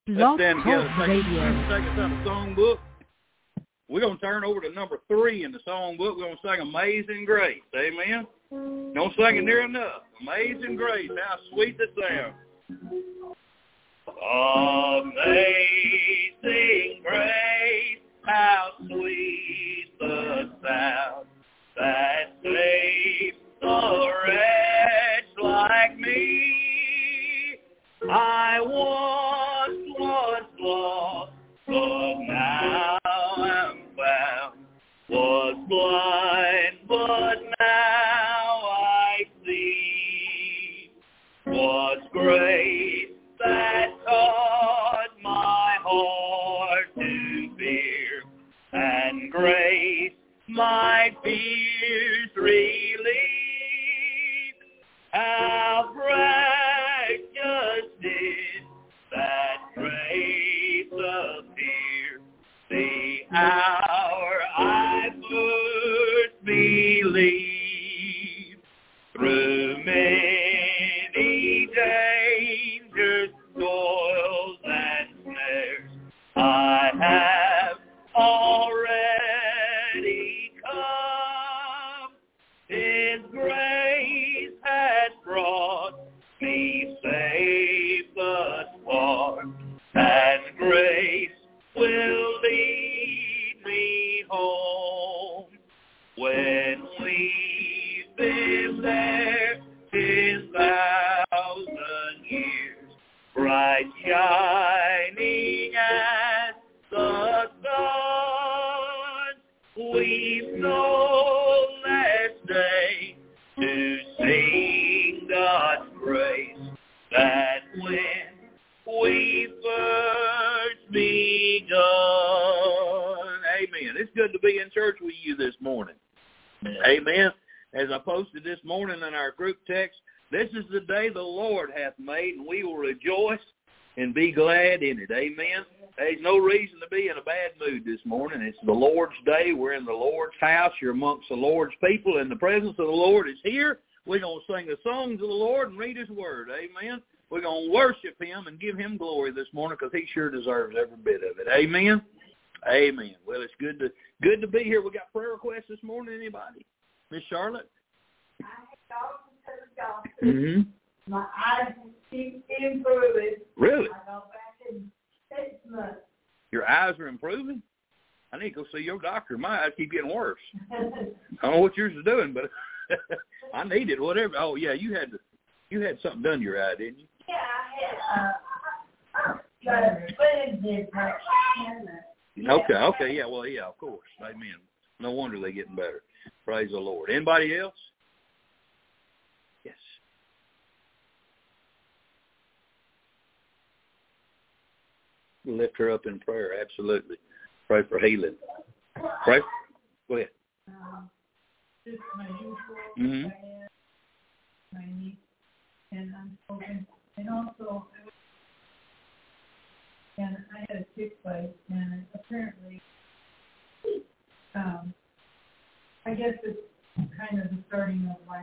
Let's stand together. Radio. Take us out of the songbook. We're going to turn over to number 3 in the songbook. We're going to sing Amazing Grace. Amen. Don't sing it near enough. Amazing Grace. How sweet the sound. Amazing Grace. How sweet the sound that saves a wretch like me. I once was lost, but now am found. Was blind, but now I see. Was grace that taught my heart to fear, and grace my fears relieve. How precious is that grace appear, the hour I first believed. Through many dangers, toils, and snares, I have already come. His grace has brought me safe thus far, and grace will lead me home. When we've been there 10,000 years, bright shining as the sun, we've no less day to sing God's grace than when we first begun. Amen. It's good to be in church with you this morning. Amen. As I posted this morning in our group text, this is the day the Lord hath made, and we will rejoice and be glad in it. Amen. There's no reason to be in a bad mood this morning. It's the Lord's day. We're in the Lord's house. You're amongst the Lord's people, and the presence of the Lord is here. We're going to sing the songs of the Lord and read His Word. Amen. We're going to worship Him and give Him glory this morning because He sure deserves every bit of it. Amen. Amen. Well, it's good to be here. We got prayer requests this morning. Anybody? Miss Charlotte? Mm-hmm. My eyes keep improving. Really? I go back in 6 months. Your eyes are improving? I need to go see your doctor. My eyes keep getting worse. I don't know what yours is doing, but I need it. Whatever. Oh yeah, you had something done to your eye, didn't you? Yeah, I had but different. Okay, yeah, well, yeah, of course. Amen. No wonder they're getting better. Praise the Lord. Anybody else? Yes. We'll lift her up in prayer, absolutely. Pray for healing. Pray. Go ahead. Just my usual my niece, and I'm hoping, and also, and I had a sick place, and apparently, I guess it's kind of the starting of my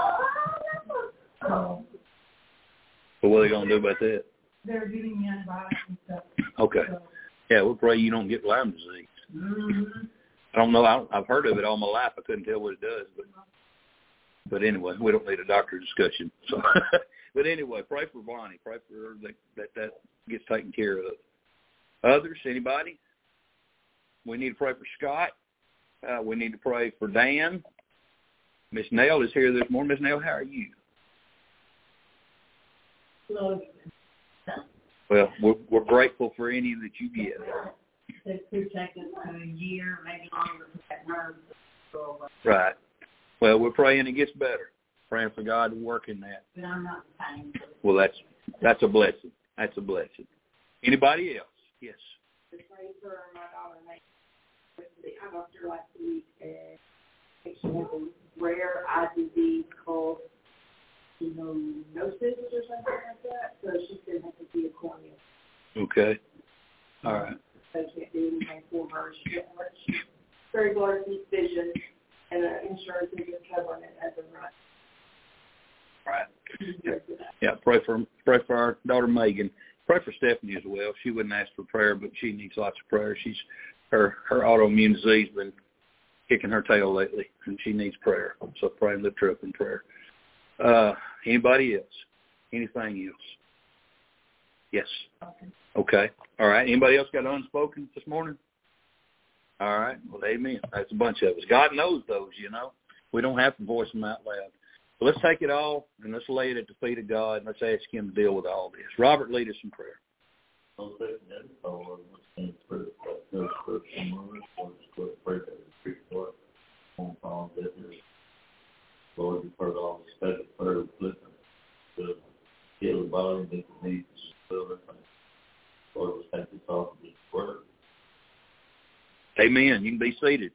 so what are they going to do about that? They're giving me antibiotics and stuff. Okay. So, Yeah, we'll pray you don't get Lyme disease. mm-hmm. I don't know. I've heard of it all my life. I couldn't tell what it does, but anyway, we don't need a doctor discussion. So, but anyway, pray for Bonnie. Pray for her that gets taken care of. Others, anybody? We need to pray for Scott. We need to pray for Dan. Miss Nell is here this morning. Miss Nell, how are you? Hello. Well, we're grateful for any that you get. It could take us a year, maybe longer, for that nerve to go over. Right. Well, we're praying it gets better. Praying for God to work in that. But I'm not saying. Well, that's a blessing. That's a blessing. Anybody else? Yes. To pray for my daughter. I got her last week, and she has a rare eye disease called stenosis or something like that. So she's going to have to be a cornea. Okay. All right. So she can't do anything for her. She's very blurry vision, and the insurance isn't covering it as of right. Right. Yeah. Pray for our daughter Megan. Pray for Stephanie as well. She wouldn't ask for prayer, but she needs lots of prayer. Her autoimmune disease has been kicking her tail lately, and she needs prayer. So pray and lift her up in prayer. Anybody else? Anything else? Yes. Okay. All right. Anybody else got unspoken this morning? All right. Well, amen. That's a bunch of us. God knows those, you know. We don't have to voice them out loud. So let's take it all and let's lay it at the feet of God and let's ask him to deal with all this. Robert, lead us in prayer. Lord, you've heard all the special prayers, listen to heal the body, meet the needs, Lord, just thank you for this word. Amen. You can be seated.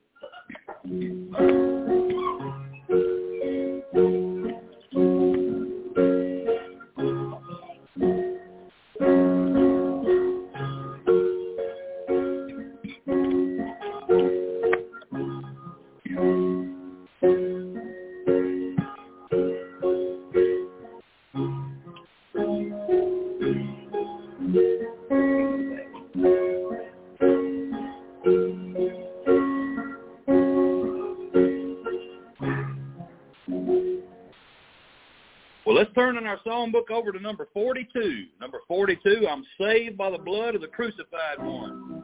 Let's turn in our song book over to number 42. Number 42, I'm saved by the blood of the crucified one.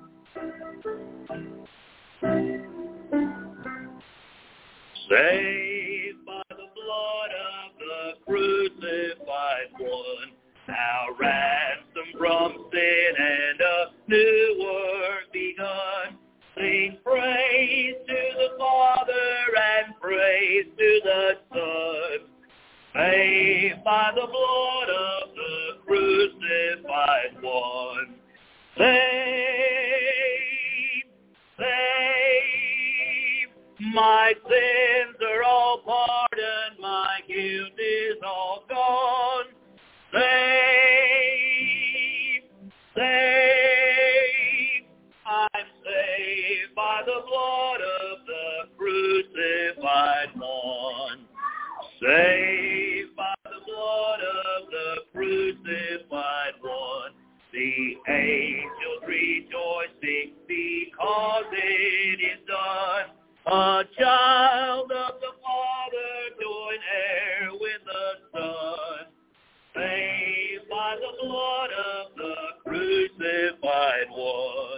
Saved by the blood of the crucified one, now ransomed from sin and a new work begun. Sing praise to the Father and praise to the Son. Saved by the blood of the crucified one. Saved, saved. My sins are all pardoned. My guilt is all gone. Saved, saved. I'm saved by the blood of the crucified one. Saved by the blood of the crucified one, the angels rejoicing because it is done. A child of the Father, joint heir with the Son. Saved by the blood of the crucified one.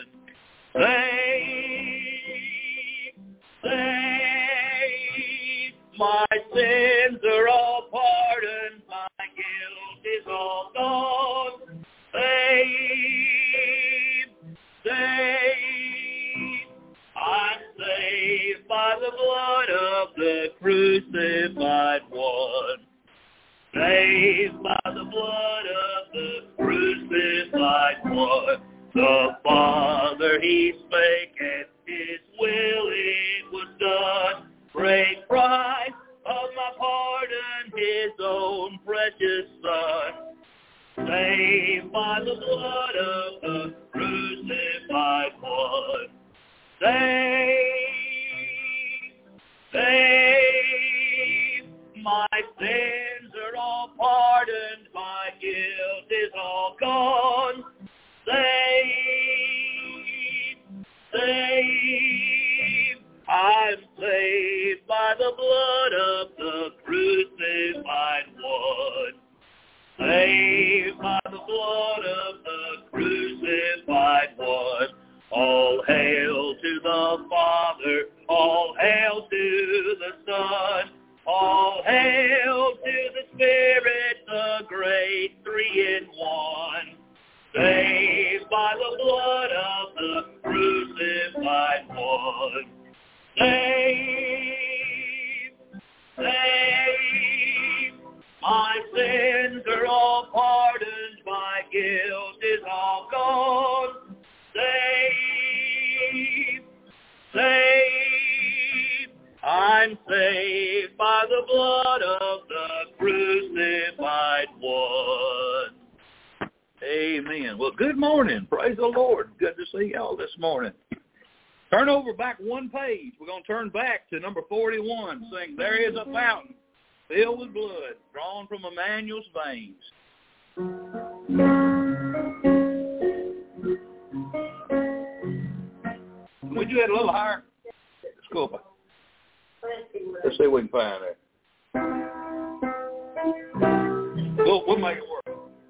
Saved, saved. My sins are all pardoned, my guilt is all gone. Saved, saved, I'm saved by the blood of the crucified one. Saved by the blood of the crucified one. The Father, he spake, and his will it was done. Great price of my pardon, his own precious Son. Saved by the blood of the crucified one. Saved, saved. My sins are all pardoned, my guilt is all gone. Saved, saved. I'm saved by the blood of the crucified one. Saved by the blood of the crucified one. All hail to the Father, all hail to the Son, all hail to the Spirit, the great three-in-one. Saved by the blood of the crucified one. Saved, saved. My sins are all pardoned, my guilt is all gone. Saved, saved. I'm saved by the blood of the crucified one. Amen. Well, good morning. Praise the Lord. Good to see y'all this morning. Turn over back one page. We're going to turn back to number 41, saying, there is a fountain filled with blood drawn from Emmanuel's veins. Would you add a little higher? Let's go up. Let's see if we can find it. We'll make it work.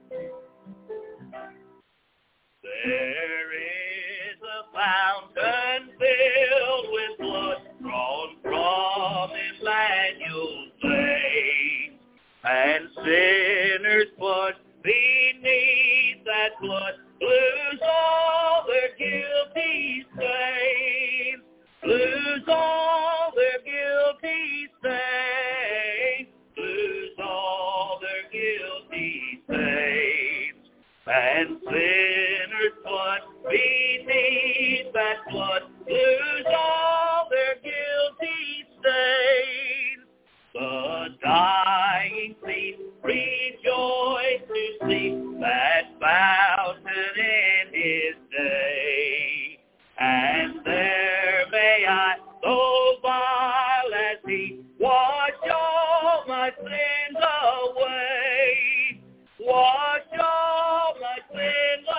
There is a fountain filled with blood drawn from Emmanuel's veins, and sinners put beneath that blood lose all their guilty stains, lose all their guilty stains, lose all their guilty stains, and sinners put beneath that blood lose all their guilty stains. The dying thief rejoice to see that fountain in his day, and there may I, though vile as he, wash all my sins away, wash all my sins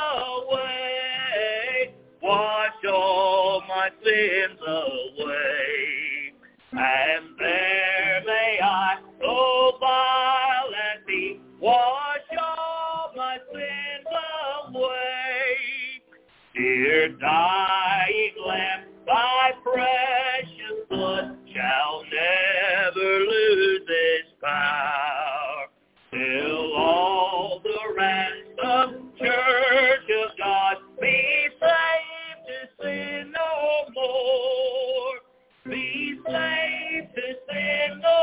away, wash all my sins away, and there may I, though vile as he, wash all my sins away. Dear dying Lamb, thy precious blood shall never lose its power, till all the ransomed church of God be saved to sin no more, be saved to sin no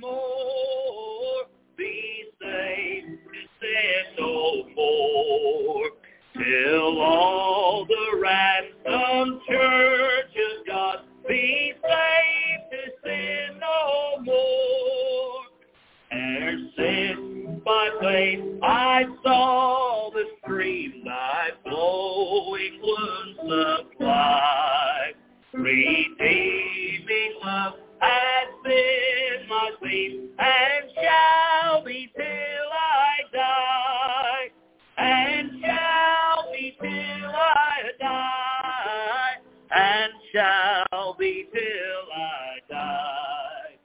more, be saved to sin no more, till all the ransomed church of God be saved to sin no more. Ere sin by faith I saw the stream thy flowing wounds supply, redeeming love has been my theme and shall be till I die, and shall be till I die, and shall be till I die.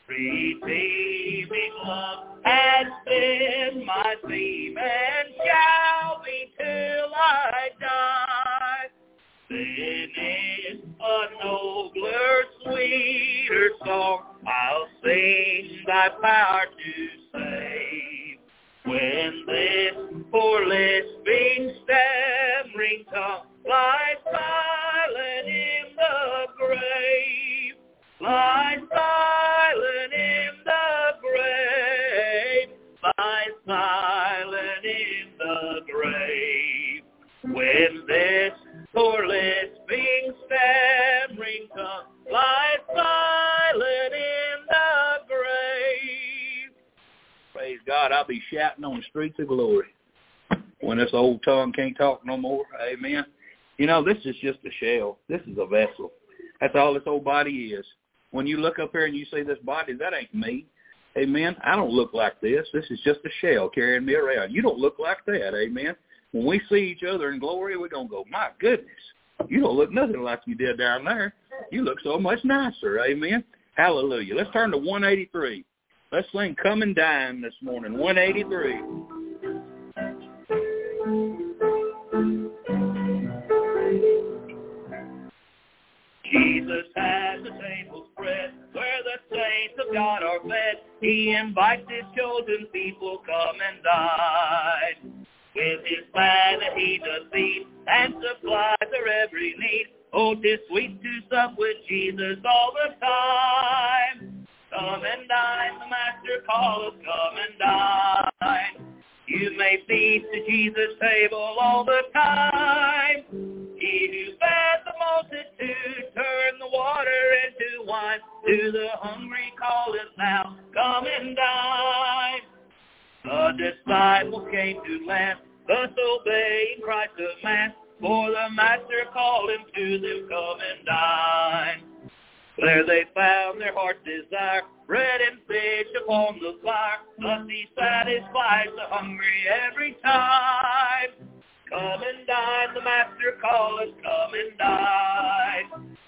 Redeeming love has been my theme and shall be till I die. Sin is a nobler, sweeter song, I'll sing thy power to save, when this poor lisping, stammering tongue lies silent in the grave, lies silent in the grave, lies silent in the grave, when this poor lisping, stammering tongue lies silent in the grave. Praise God, I'll be shouting on the streets of glory when this old tongue can't talk no more. Amen. You know, this is just a shell. This is a vessel. That's all this old body is. When you look up here and you see this body, that ain't me. Amen. I don't look like this. This is just a shell carrying me around. You don't look like that. Amen. When we see each other in glory, we're going to go, my goodness, you don't look nothing like you did down there. You look so much nicer. Amen. Hallelujah. Let's turn to 183. Let's sing Come and Dine this morning. 183. Jesus has a table spread where the saints of God are fed. He invites his chosen people, come and dine. With his manna he does feed and supplies their every need. Oh, 'tis sweet to sup with Jesus all the time. Come and dine, the Master calleth, come and dine. You may feast at Jesus' table all the time. He who fed the multitude turned the water into wine. To the hungry calleth now, come and dine. The disciples came to land, thus obeying Christ's command. For the Master called him to them, come and dine. There they found their heart's desire, bread and fish upon the fire. Thus he satisfies the hungry every time. Come and dine, the Master calleth, come and dine.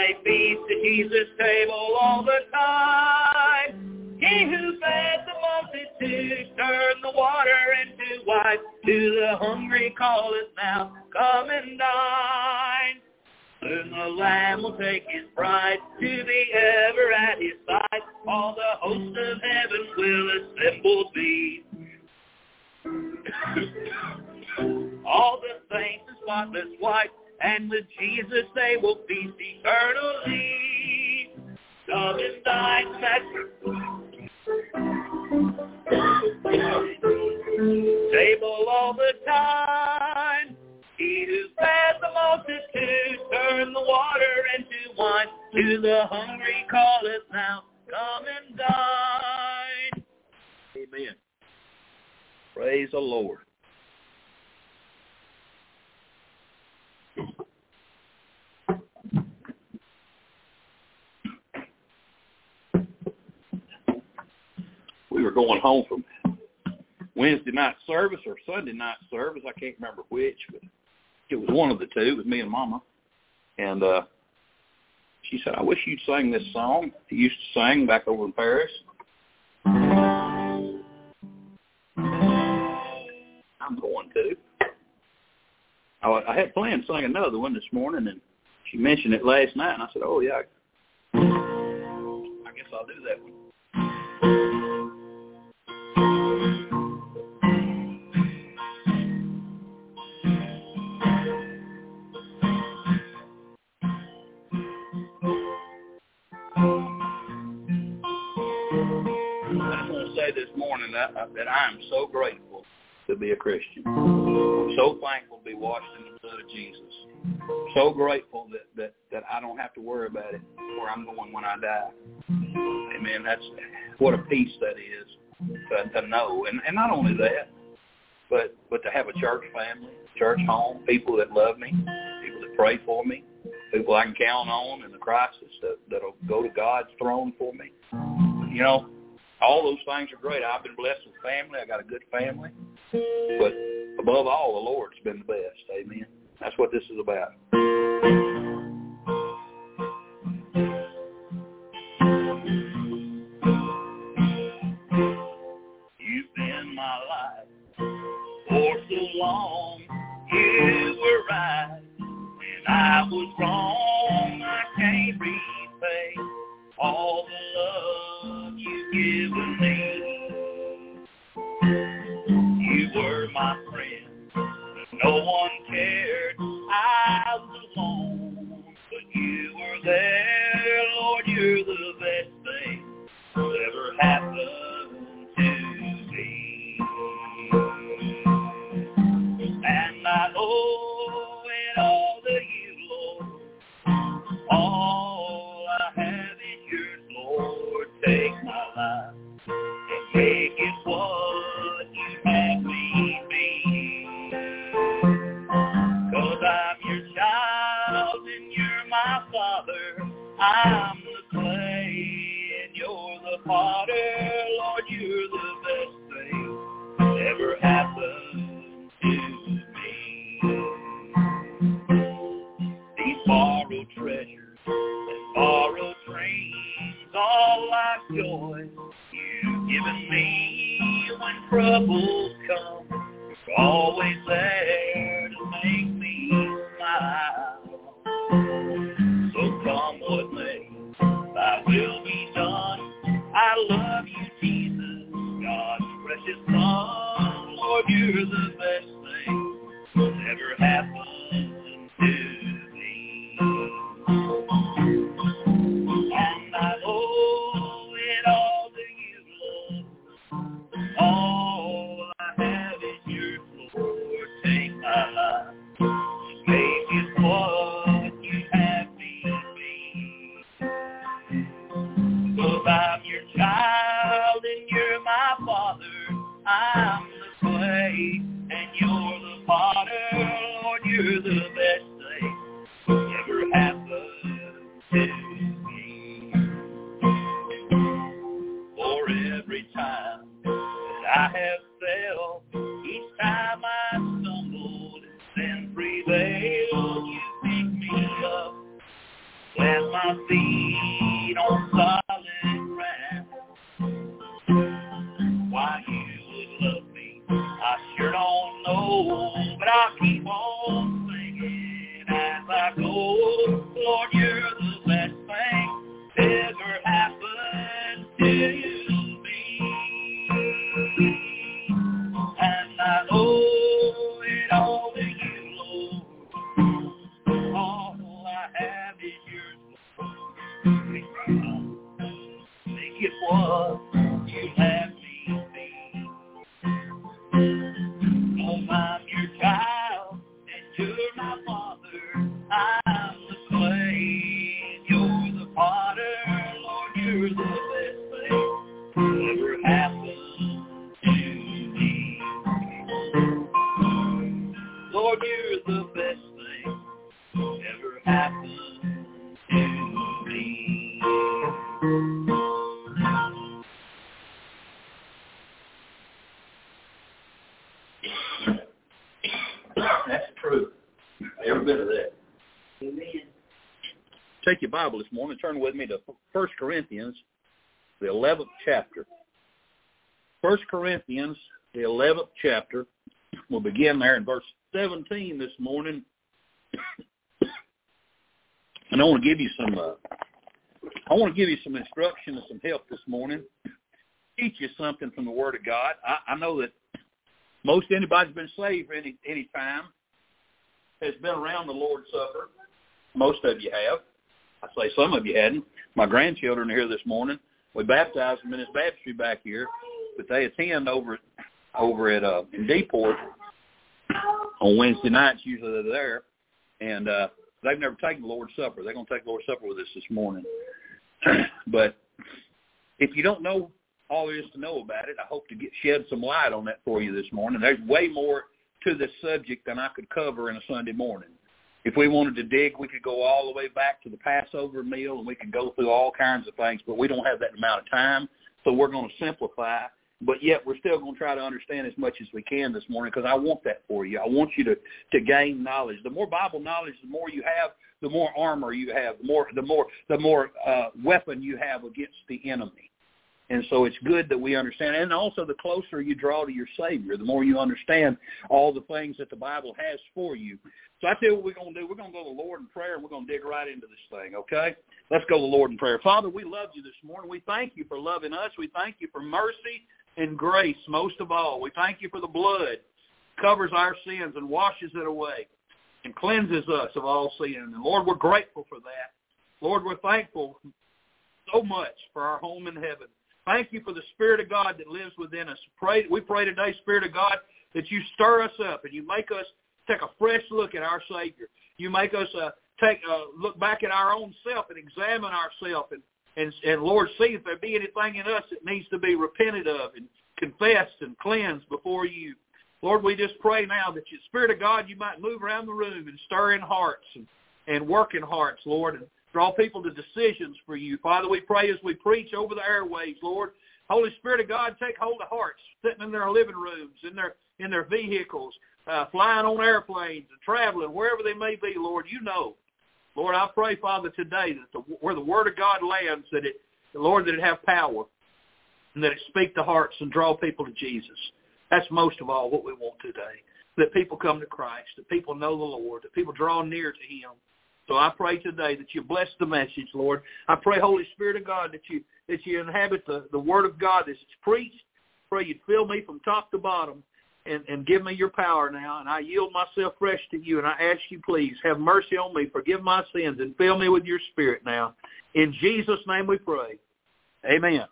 may feast at Jesus' table all the time. He who fed the multitude turned the water into wine. To the hungry calleth now, come and dine. Soon the Lamb will take his bride to be ever at his side. All the hosts of heaven will assembled be. All the saints in spotless white, and with Jesus they will feast eternally. Come and dine, Master. Table all the time. He who fed the multitude turned the water into wine. To the hungry calleth now, come and dine. Amen. Praise the Lord. We were going home from Wednesday night service or Sunday night service. I can't remember which, but it was one of the two. It was me and Mama. And she said, I wish you'd sing this song you used to sing back over in Paris. I'm going to. I had planned to sing another one this morning, and she mentioned it last night, and I said, oh, yeah, I guess I'll do that one. I just want to say this morning that I am so grateful to be a Christian. I'm so thankful to be washed in the blood of Jesus. So grateful that I don't have to worry about it, where I'm going when I die. Amen. That's what a peace that is to know. And not only that, but to have a church family, church home, people that love me, people that pray for me, people I can count on in the crisis that'll go to God's throne for me. You know, all those things are great. I've been blessed with family. I got a good family. But above all, the Lord's been the best. Amen. That's what this is about. You've been my life for so long. You were right and I was wrong. I can't repay all the love you've given me. You were my friend, no one cared, I was alone, but you were there, Lord, you're the best thing that ever happened to me. And I owe it all to you, Lord, all I have is yours, Lord, take my life and make it what you have me be. 'Cause I'm your child and you're my father. I'm the clay and you're the potter. Lord, you're the best thing that ever happened to me. These borrowed treasures and borrowed dreams, all like joy you've given me when troubles come. You're always there to make me smile. So come what may, thy will be done. I love you, Jesus, God's precious Son. Lord, you're the best thing that ever happened to me. And I owe it all to you, Lord. All I have is yours, Lord. Take my life, make it what you have me be. 'Cause I'm your child and you're my father. I'm the clay and you're the potter. Lord, you're the best thing that ever happened to me. For every time that I have failed, each time I stumbled and sin prevailed, you pick me up, plant my feet on solid ground. Why you would love me, I sure don't know, but I'll keep on singing as I go. Lord, you're the best thing ever happened to me. And I owe it all to you, Lord. All I have is yours, Lord. Make it what you have me be. Oh, I'm your child, and you're my father. I'm the clay, and you're the potter. Lord, you're the best thing ever happened to me. Lord, you're the best thing ever happened to me. That's true. Every bit of that. Amen. Take your Bible this morning. Turn with me to 1 Corinthians, the 11th chapter. 1 Corinthians, the 11th chapter. We'll begin there in verse 17 this morning. And I want to give you some instruction and some help this morning. Teach you something from the Word of God. I know that most anybody's been saved for any time has been around the Lord's Supper. Most of you have. I say some of you hadn't. My grandchildren are here this morning. We baptized them in this baptistry back here, but they attend over at in Deport on Wednesday nights. Usually they're there, and they've never taken the Lord's Supper. They're going to take the Lord's Supper with us this morning. But if you don't know all there is to know about it, I hope to shed some light on that for you this morning. There's way more to this subject than I could cover in a Sunday morning. If we wanted to dig, we could go all the way back to the Passover meal, and we could go through all kinds of things, but we don't have that amount of time, so we're going to simplify. But yet we're still going to try to understand as much as we can this morning, because I want that for you. I want you to gain knowledge. The more Bible knowledge, the more you have, the more armor you have, the more weapon you have against the enemy. And so it's good that we understand. And also the closer you draw to your Savior, the more you understand all the things that the Bible has for you. So I tell you what we're going to do. We're going to go to the Lord in prayer, and we're going to dig right into this thing, okay? Let's go to the Lord in prayer. Father, we love you this morning. We thank you for loving us. We thank you for mercy and grace most of all. We thank you for the blood covers our sins and washes it away and cleanses us of all sin. And Lord, we're grateful for that. Lord, we're thankful so much for our home in heaven. Thank you for the Spirit of God that lives within us. We pray today, Spirit of God, that you stir us up and you make us take a fresh look at our Savior. You make us look back at our own self and examine ourselves and Lord, see if there be anything in us that needs to be repented of and confessed and cleansed before you. Lord, we just pray now that you, Spirit of God, you might move around the room and stir in hearts and work in hearts, Lord, and draw people to decisions for you. Father, we pray as we preach over the airwaves, Lord, Holy Spirit of God, take hold of hearts sitting in their living rooms, in their vehicles, flying on airplanes and traveling, wherever they may be, Lord, you know. Lord, I pray, Father, today that where the Word of God lands, that it have power and that it speak to hearts and draw people to Jesus. That's most of all what we want today, that people come to Christ, that people know the Lord, that people draw near to Him. So I pray today that you bless the message, Lord. I pray, Holy Spirit of God, that you inhabit the Word of God as it's preached. I pray you'd fill me from top to bottom and give me your power now. And I yield myself fresh to you, and I ask you, please, have mercy on me, forgive my sins, and fill me with your Spirit now. In Jesus' name we pray. Amen.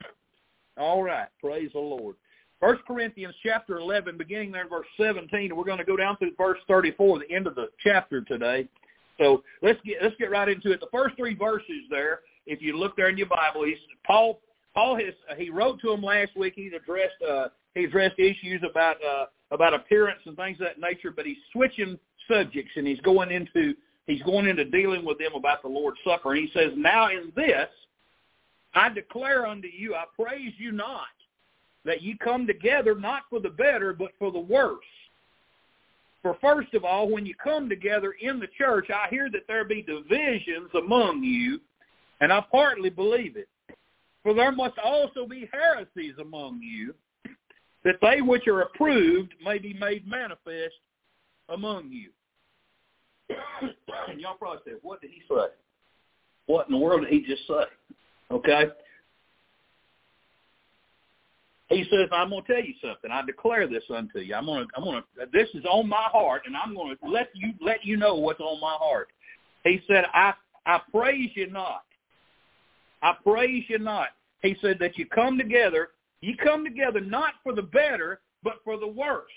All right. Praise the Lord. 1 Corinthians chapter 11, beginning there in verse 17, and we're going to go down through verse 34, the end of the chapter today. So let's get right into it. The first three verses there, if you look there in your Bible, Paul he wrote to them last week. He addressed issues about appearance and things of that nature, but he's switching subjects and he's going into dealing with them about the Lord's Supper. And he says, "Now in this I declare unto you, I praise you not, that ye come together not for the better, but for the worse. For first of all, when you come together in the church, I hear that there be divisions among you, and I partly believe it. For there must also be heresies among you, that they which are approved may be made manifest among you. And y'all probably say, what did he say? What in the world did he just say? Okay? He says, I'm going to tell you something. I declare this unto you. This is on my heart, and I'm going to let you know what's on my heart. He said, I praise you not. I praise you not. He said that you come together not for the better, but for the worse.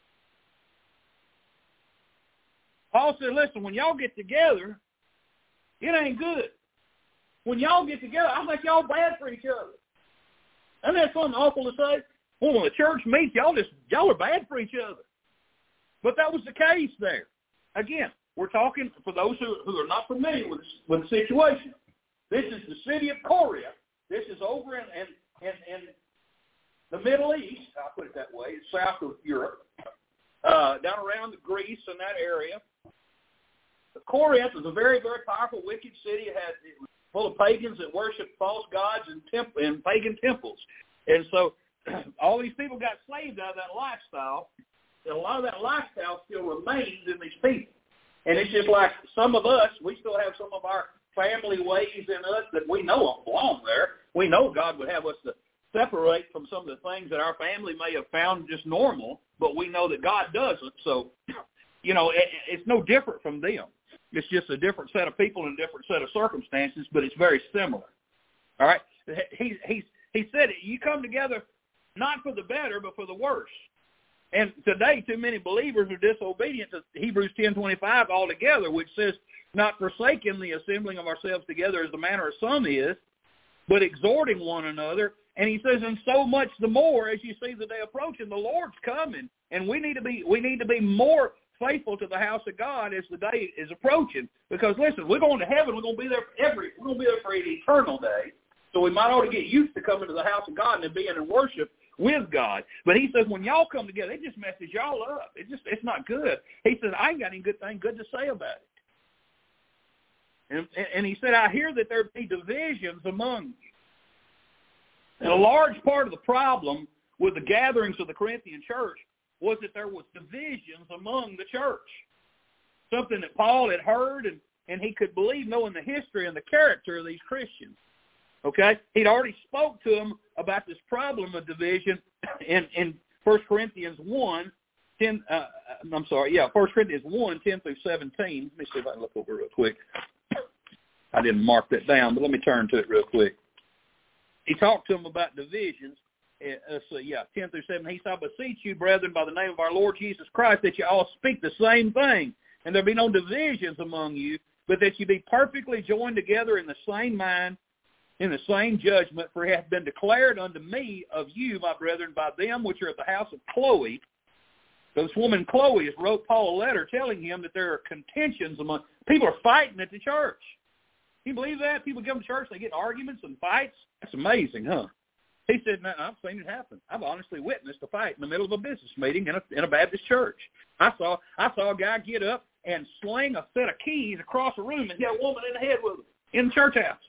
Paul said, listen, when y'all get together, it ain't good. When y'all get together, I think y'all bad for each other. Isn't that something awful to say? Well, when the church meets, y'all are bad for each other. But that was the case there. Again, we're talking for those who are not familiar with the situation. This is the city of Corinth. This is over in the Middle East. I'll put it that way. It's south of Europe, down around Greece and that area. Corinth is a very, very powerful, wicked city. It was full of pagans that worshiped false gods and pagan temples. And so all these people got saved out of that lifestyle, and a lot of that lifestyle still remains in these people. And it's just like some of us, we still have some of our family ways in us that we know don't belong there. We know God would have us to separate from some of the things that our family may have found just normal, but we know that God doesn't. So, it's no different from them. It's just a different set of people and a different set of circumstances, but it's very similar. All right? He said you come together not for the better, but for the worse. And today, too many believers are disobedient to Hebrews 10:25 altogether, which says, not forsaking the assembling of ourselves together as the manner of some is, but exhorting one another. And he says, and so much the more as you see the day approaching, the Lord's coming, and we need to be more faithful to the house of God as the day is approaching. Because listen, we're going to heaven. We're going to be there for an eternal day. So we might ought to get used to coming to the house of God and being in worship with God. But he says when y'all come together, it just messes y'all up. It's not good. He says I ain't got any good to say about it. And he said, I hear that there be divisions among you. And a large part of the problem with the gatherings of the Corinthian church was that there was divisions among the church. Something that Paul had heard and he could believe knowing the history and the character of these Christians. Okay? He'd already spoke to them about this problem of division in 1 Corinthians 1, 10, 1 Corinthians 1, 10 through 17. Let me see if I can look over real quick. I didn't mark that down, but let me turn to it real quick. He talked to them about divisions. 10 through 7. He said, I beseech you, brethren, by the name of our Lord Jesus Christ, that you all speak the same thing, and there be no divisions among you, but that you be perfectly joined together in the same mind, in the same judgment, for it hath been declared unto me of you, my brethren, by them which are at the house of Chloe. So this woman Chloe has wrote Paul a letter telling him that there are contentions among people are fighting at the church. Can you believe that? People come to church, they get arguments and fights. That's amazing, huh? He said, no, I've seen it happen. I've honestly witnessed a fight in the middle of a business meeting in a Baptist church. I saw a guy get up and sling a set of keys across a room and hit a woman in the head with them in the church house.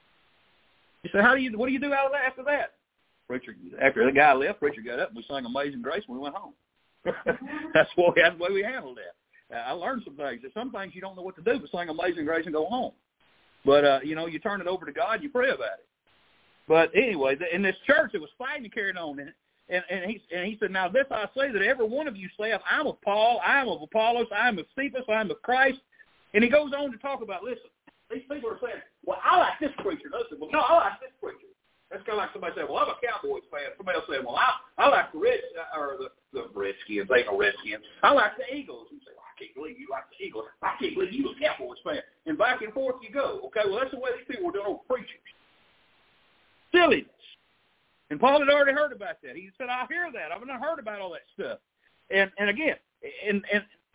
He said, what do you do out of that after that? After the guy left, preacher got up and we sang Amazing Grace and we went home. That's the way we handled that. I learned some things. There's some things you don't know what to do but sing Amazing Grace and go home. But, you turn it over to God, you pray about it. But anyway, in this church, it was fighting carried on. And he said, now this I say, that every one of you saith, I'm of Paul, I am of Apollos, I am of Cephas, I am of Christ. And he goes on to talk about, listen, these people are saying, well, I like this preacher. And others say, well, no, I like this preacher. That's kind of like somebody saying, well, I'm a Cowboys fan. Somebody else saying, well, I like the Redskins. They ain't no Redskins. I like the Eagles. You say, well, I can't believe you like the Eagles. I can't believe you a Cowboys fan. And back and forth you go. Okay, well, that's the way these people were doing over preachers. Silliness. And Paul had already heard about that. He said, I hear that. I've not heard about all that stuff. And again, and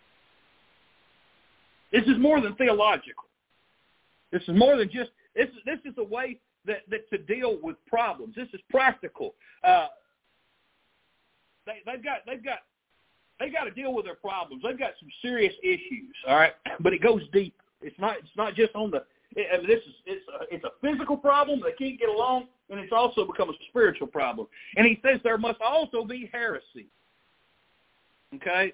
this is more than theological. This is more than just, this is a way that to deal with problems. This is practical. They've got to deal with their problems. They've got some serious issues, all right? But it goes deep. It's not just on the it's a physical problem. They can't get along, and it's also become a spiritual problem. And he says there must also be heresy. Okay?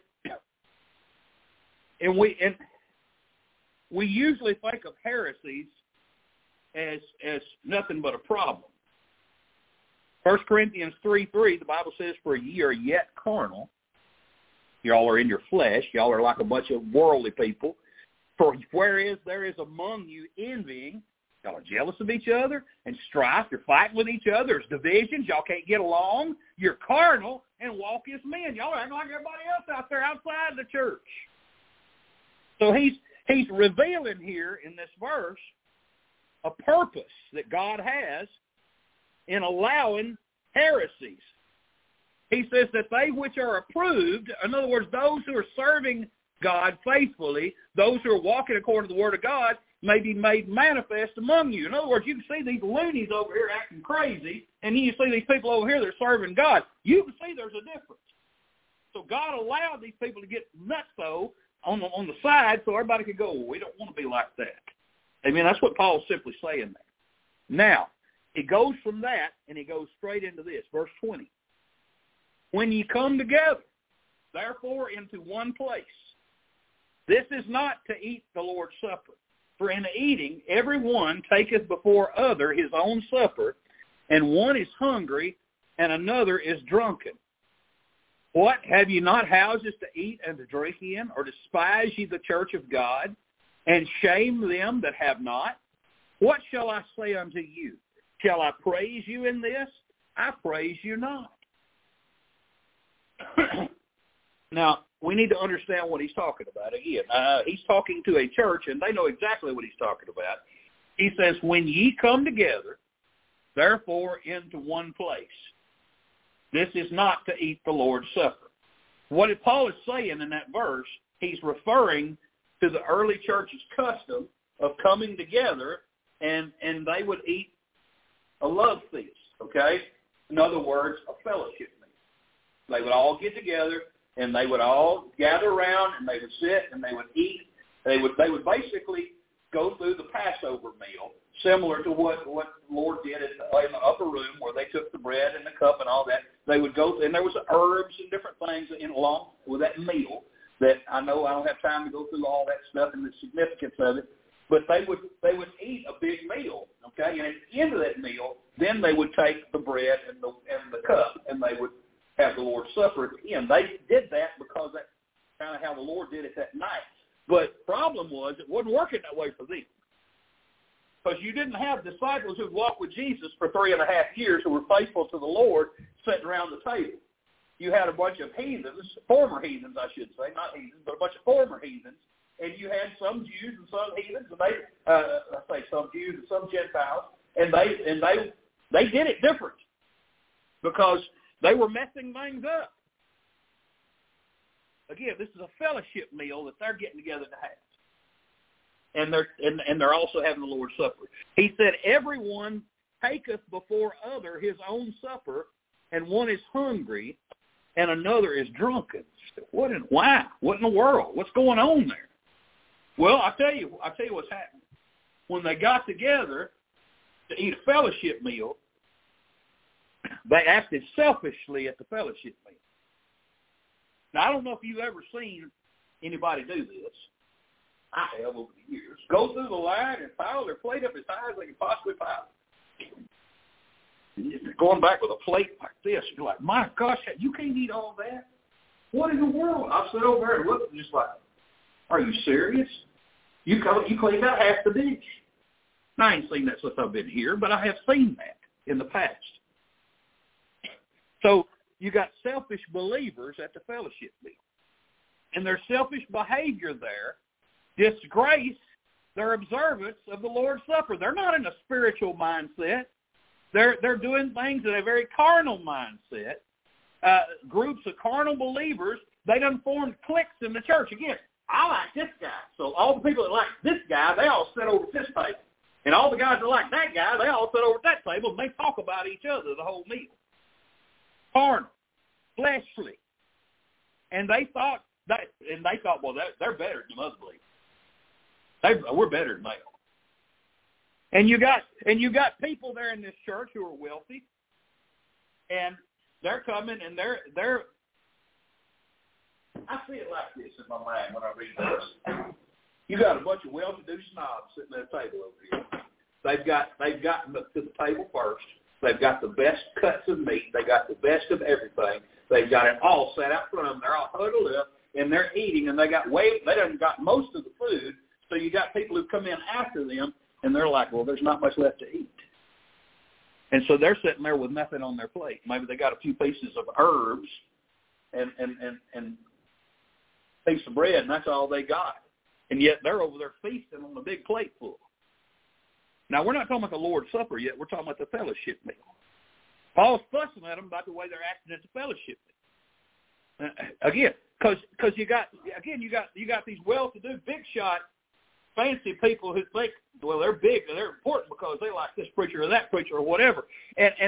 And we usually think of heresies as nothing but a problem. 1 Corinthians 3:3, the Bible says, "For ye are yet carnal." Y'all are in your flesh. Y'all are like a bunch of worldly people. "For whereas there is among you envying," y'all are jealous of each other, "and strife," you're fighting with each other, there's divisions, y'all can't get along, "you're carnal and walk as men." Y'all are acting like everybody else out there outside the church. So he's revealing here in this verse a purpose that God has in allowing heresies. He says that they which are approved, in other words, those who are serving God faithfully, those who are walking according to the Word of God, may be made manifest among you. In other words, you can see these loonies over here acting crazy, and then you see these people over here that are serving God. You can see there's a difference. So God allowed these people to get nutso on the side so everybody could go, well, we don't want to be like that. Amen. That's what Paul's simply saying there. Now, he goes from that, and he goes straight into this, verse 20. "When ye come together, therefore into one place, this is not to eat the Lord's Supper. For in eating, every one taketh before other his own supper, and one is hungry, and another is drunken. What, have ye not houses to eat and to drink in, or despise ye the church of God, and shame them that have not? What shall I say unto you? Shall I praise you in this? I praise you not." Now, we need to understand what he's talking about. Again, he's talking to a church, and they know exactly what he's talking about. He says, "When ye come together, therefore into one place, this is not to eat the Lord's Supper." What Paul is saying in that verse, he's referring to the early church's custom of coming together, and they would eat a love feast, okay? In other words, a fellowship meal. They would all get together, and they would all gather around, and they would sit, and they would eat. They would basically go through the Passover meal, similar to what the Lord did in the upper room, where they took the bread and the cup and all that. They would go, and there was herbs and different things along with that meal that I know I don't have time to go through all that stuff and the significance of it. But they would eat a big meal, okay? And at the end of that meal, then they would take the bread and the cup, and they would have the Lord's Supper at the end. They did that because that's kind of how the Lord did it that night. But the problem was it wasn't working that way for them. Because you didn't have disciples who walked with Jesus for 3.5 years who were faithful to the Lord sitting around the table. You had a bunch of heathens, former heathens, I should say, not heathens, but a bunch of former heathens. And you had some Jews and some heathens, and I say some Jews and some Gentiles, and they did it different because they were messing things up. Again, this is a fellowship meal that they're getting together to have. And they're also having the Lord's Supper. He said, "Everyone taketh before other his own supper, and one is hungry, and another is drunken." Why? What in the world? What's going on there? Well, I'll tell you what's happening. When they got together to eat a fellowship meal, they acted selfishly at the fellowship meal. Now, I don't know if you've ever seen anybody do this. I have over the years. Go through the line and pile their plate up as high as they can possibly pile. You're going back with a plate like this. You're like, my gosh, you can't eat all that? What in the world? I sit over there and look just like, are you serious? You cleaned out half the dish. Now, I ain't seen that since I've been here, but I have seen that in the past. So you got selfish believers at the fellowship meal. And their selfish behavior there disgrace their observance of the Lord's Supper. They're not in a spiritual mindset. They're doing things in a very carnal mindset. Groups of carnal believers, they done formed cliques in the church. Again, I like this guy. So all the people that like this guy, they all sit over at this table. And all the guys that like that guy, they all sit over at that table, and they talk about each other the whole meal. Carnal, fleshly. And they thought, well, they're better than other believers. We're better than they are. And you got people there in this church who are wealthy, and they're coming, and they're. I see it like this in my mind when I read this. You got a bunch of well-to-do snobs sitting at a table over here. They've gotten to the table first. They've got the best cuts of meat. They got the best of everything. They've got it all set out front of them. They're all huddled up, and they're eating, and they done got most of the food. So you got people who come in after them, and they're like, well, there's not much left to eat. And so they're sitting there with nothing on their plate. Maybe they got a few pieces of herbs and a piece of bread, and that's all they got. And yet they're over there feasting on a big plate full. Now, we're not talking about the Lord's Supper yet. We're talking about the fellowship meal. Paul's fussing at them about the way they're acting at the fellowship meal. Again, because you got these well-to-do, big-shot, fancy people who think, well, they're big and they're important because they like this preacher or that preacher or whatever. And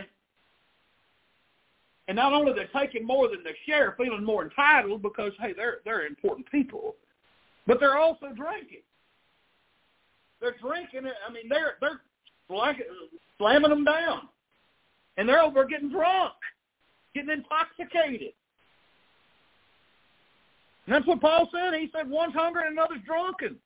not only they're taking more than they share, feeling more entitled because, hey, they're important people, but they're also drinking. They're drinking. I mean, they're slamming them down, and they're over getting drunk, getting intoxicated. And that's what Paul said. He said, one's hungry and another's drunken.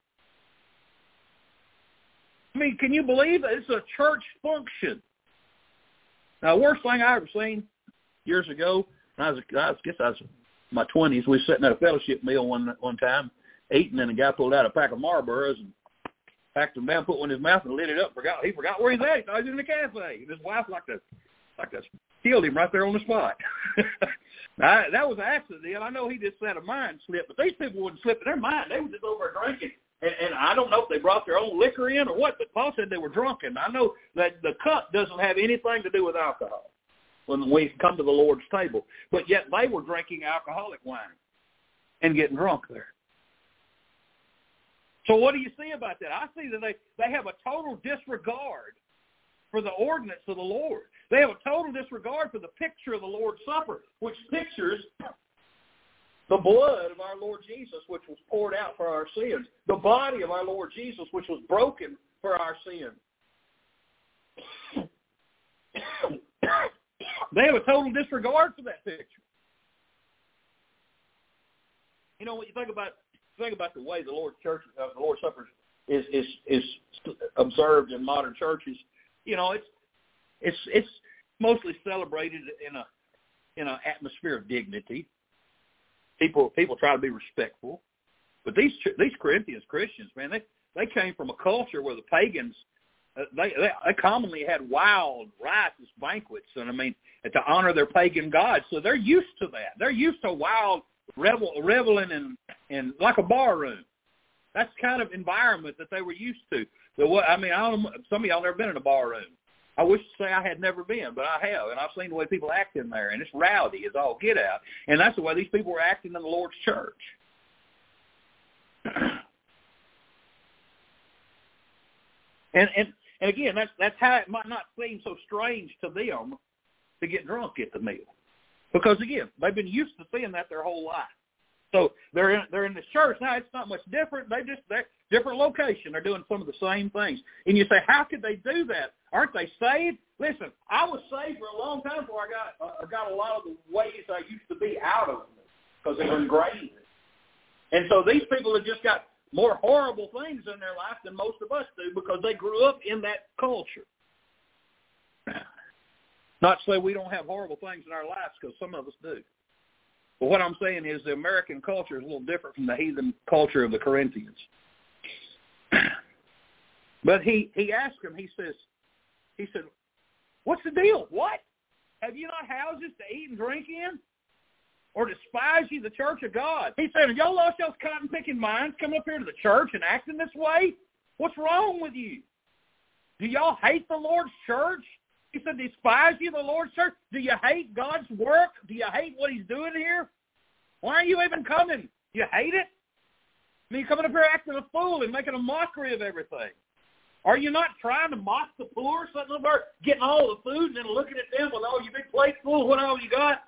I mean, can you believe that? It's a church function. Now, the worst thing I ever seen years ago, I guess I was in my 20s, we were sitting at a fellowship meal one time, eating, and the guy pulled out a pack of Marlboros and packed them down, put one in his mouth, and lit it up. He forgot where he's at. He thought he was in the cafe. And his wife like to killed him right there on the spot. That was an accident. I know he just had a mind slip, but these people wouldn't slip in their mind. They were just over drinking. And I don't know if they brought their own liquor in or what, but Paul said they were drunken. I know that the cup doesn't have anything to do with alcohol when we come to the Lord's table. But yet they were drinking alcoholic wine and getting drunk there. So what do you see about that? I see that they have a total disregard for the ordinance of the Lord. They have a total disregard for the picture of the Lord's Supper, which pictures the blood of our Lord Jesus, which was poured out for our sins, the body of our Lord Jesus, which was broken for our sins. They have a total disregard for that picture. You know, when you think about the way the Lord's Supper is observed in modern churches, you know, it's mostly celebrated in an atmosphere of dignity. People try to be respectful, but these Corinthians Christians, man, they came from a culture where the pagans they commonly had wild, riotous banquets, and I mean to honor their pagan gods. So they're used to that. They're used to wild reveling in like a bar room. That's the kind of environment that they were used to. I don't know, some of y'all never been in a bar room. I wish to say I had never been, but I have, and I've seen the way people act in there, and it's rowdy as all get out. And that's the way these people were acting in the Lord's church. And again, that's how it might not seem so strange to them to get drunk at the meal, because again, they've been used to seeing that their whole life. So they're in the church now. It's not much different. They're different location. They're doing some of the same things. And you say, how could they do that? Aren't they saved? Listen, I was saved for a long time before I got a lot of the ways I used to be out of them because they were ingrained. And so these people have just got more horrible things in their life than most of us do because they grew up in that culture. Not to say we don't have horrible things in our lives, because some of us do. But what I'm saying is the American culture is a little different from the heathen culture of the Corinthians. But he asked him, he said, what's the deal? What? Have you not houses to eat and drink in? Or despise ye the church of God? He said, have y'all lost y'all's cotton-picking minds coming up here to the church and acting this way? What's wrong with you? Do y'all hate the Lord's church? He said, despise you the Lord's church? Do you hate God's work? Do you hate what he's doing here? Why are you even coming? You hate it? I mean, you're coming up here acting a fool and making a mockery of everything. Are you not trying to mock the poor, sitting up there getting all the food and then looking at them with all your big plate full of what all you got?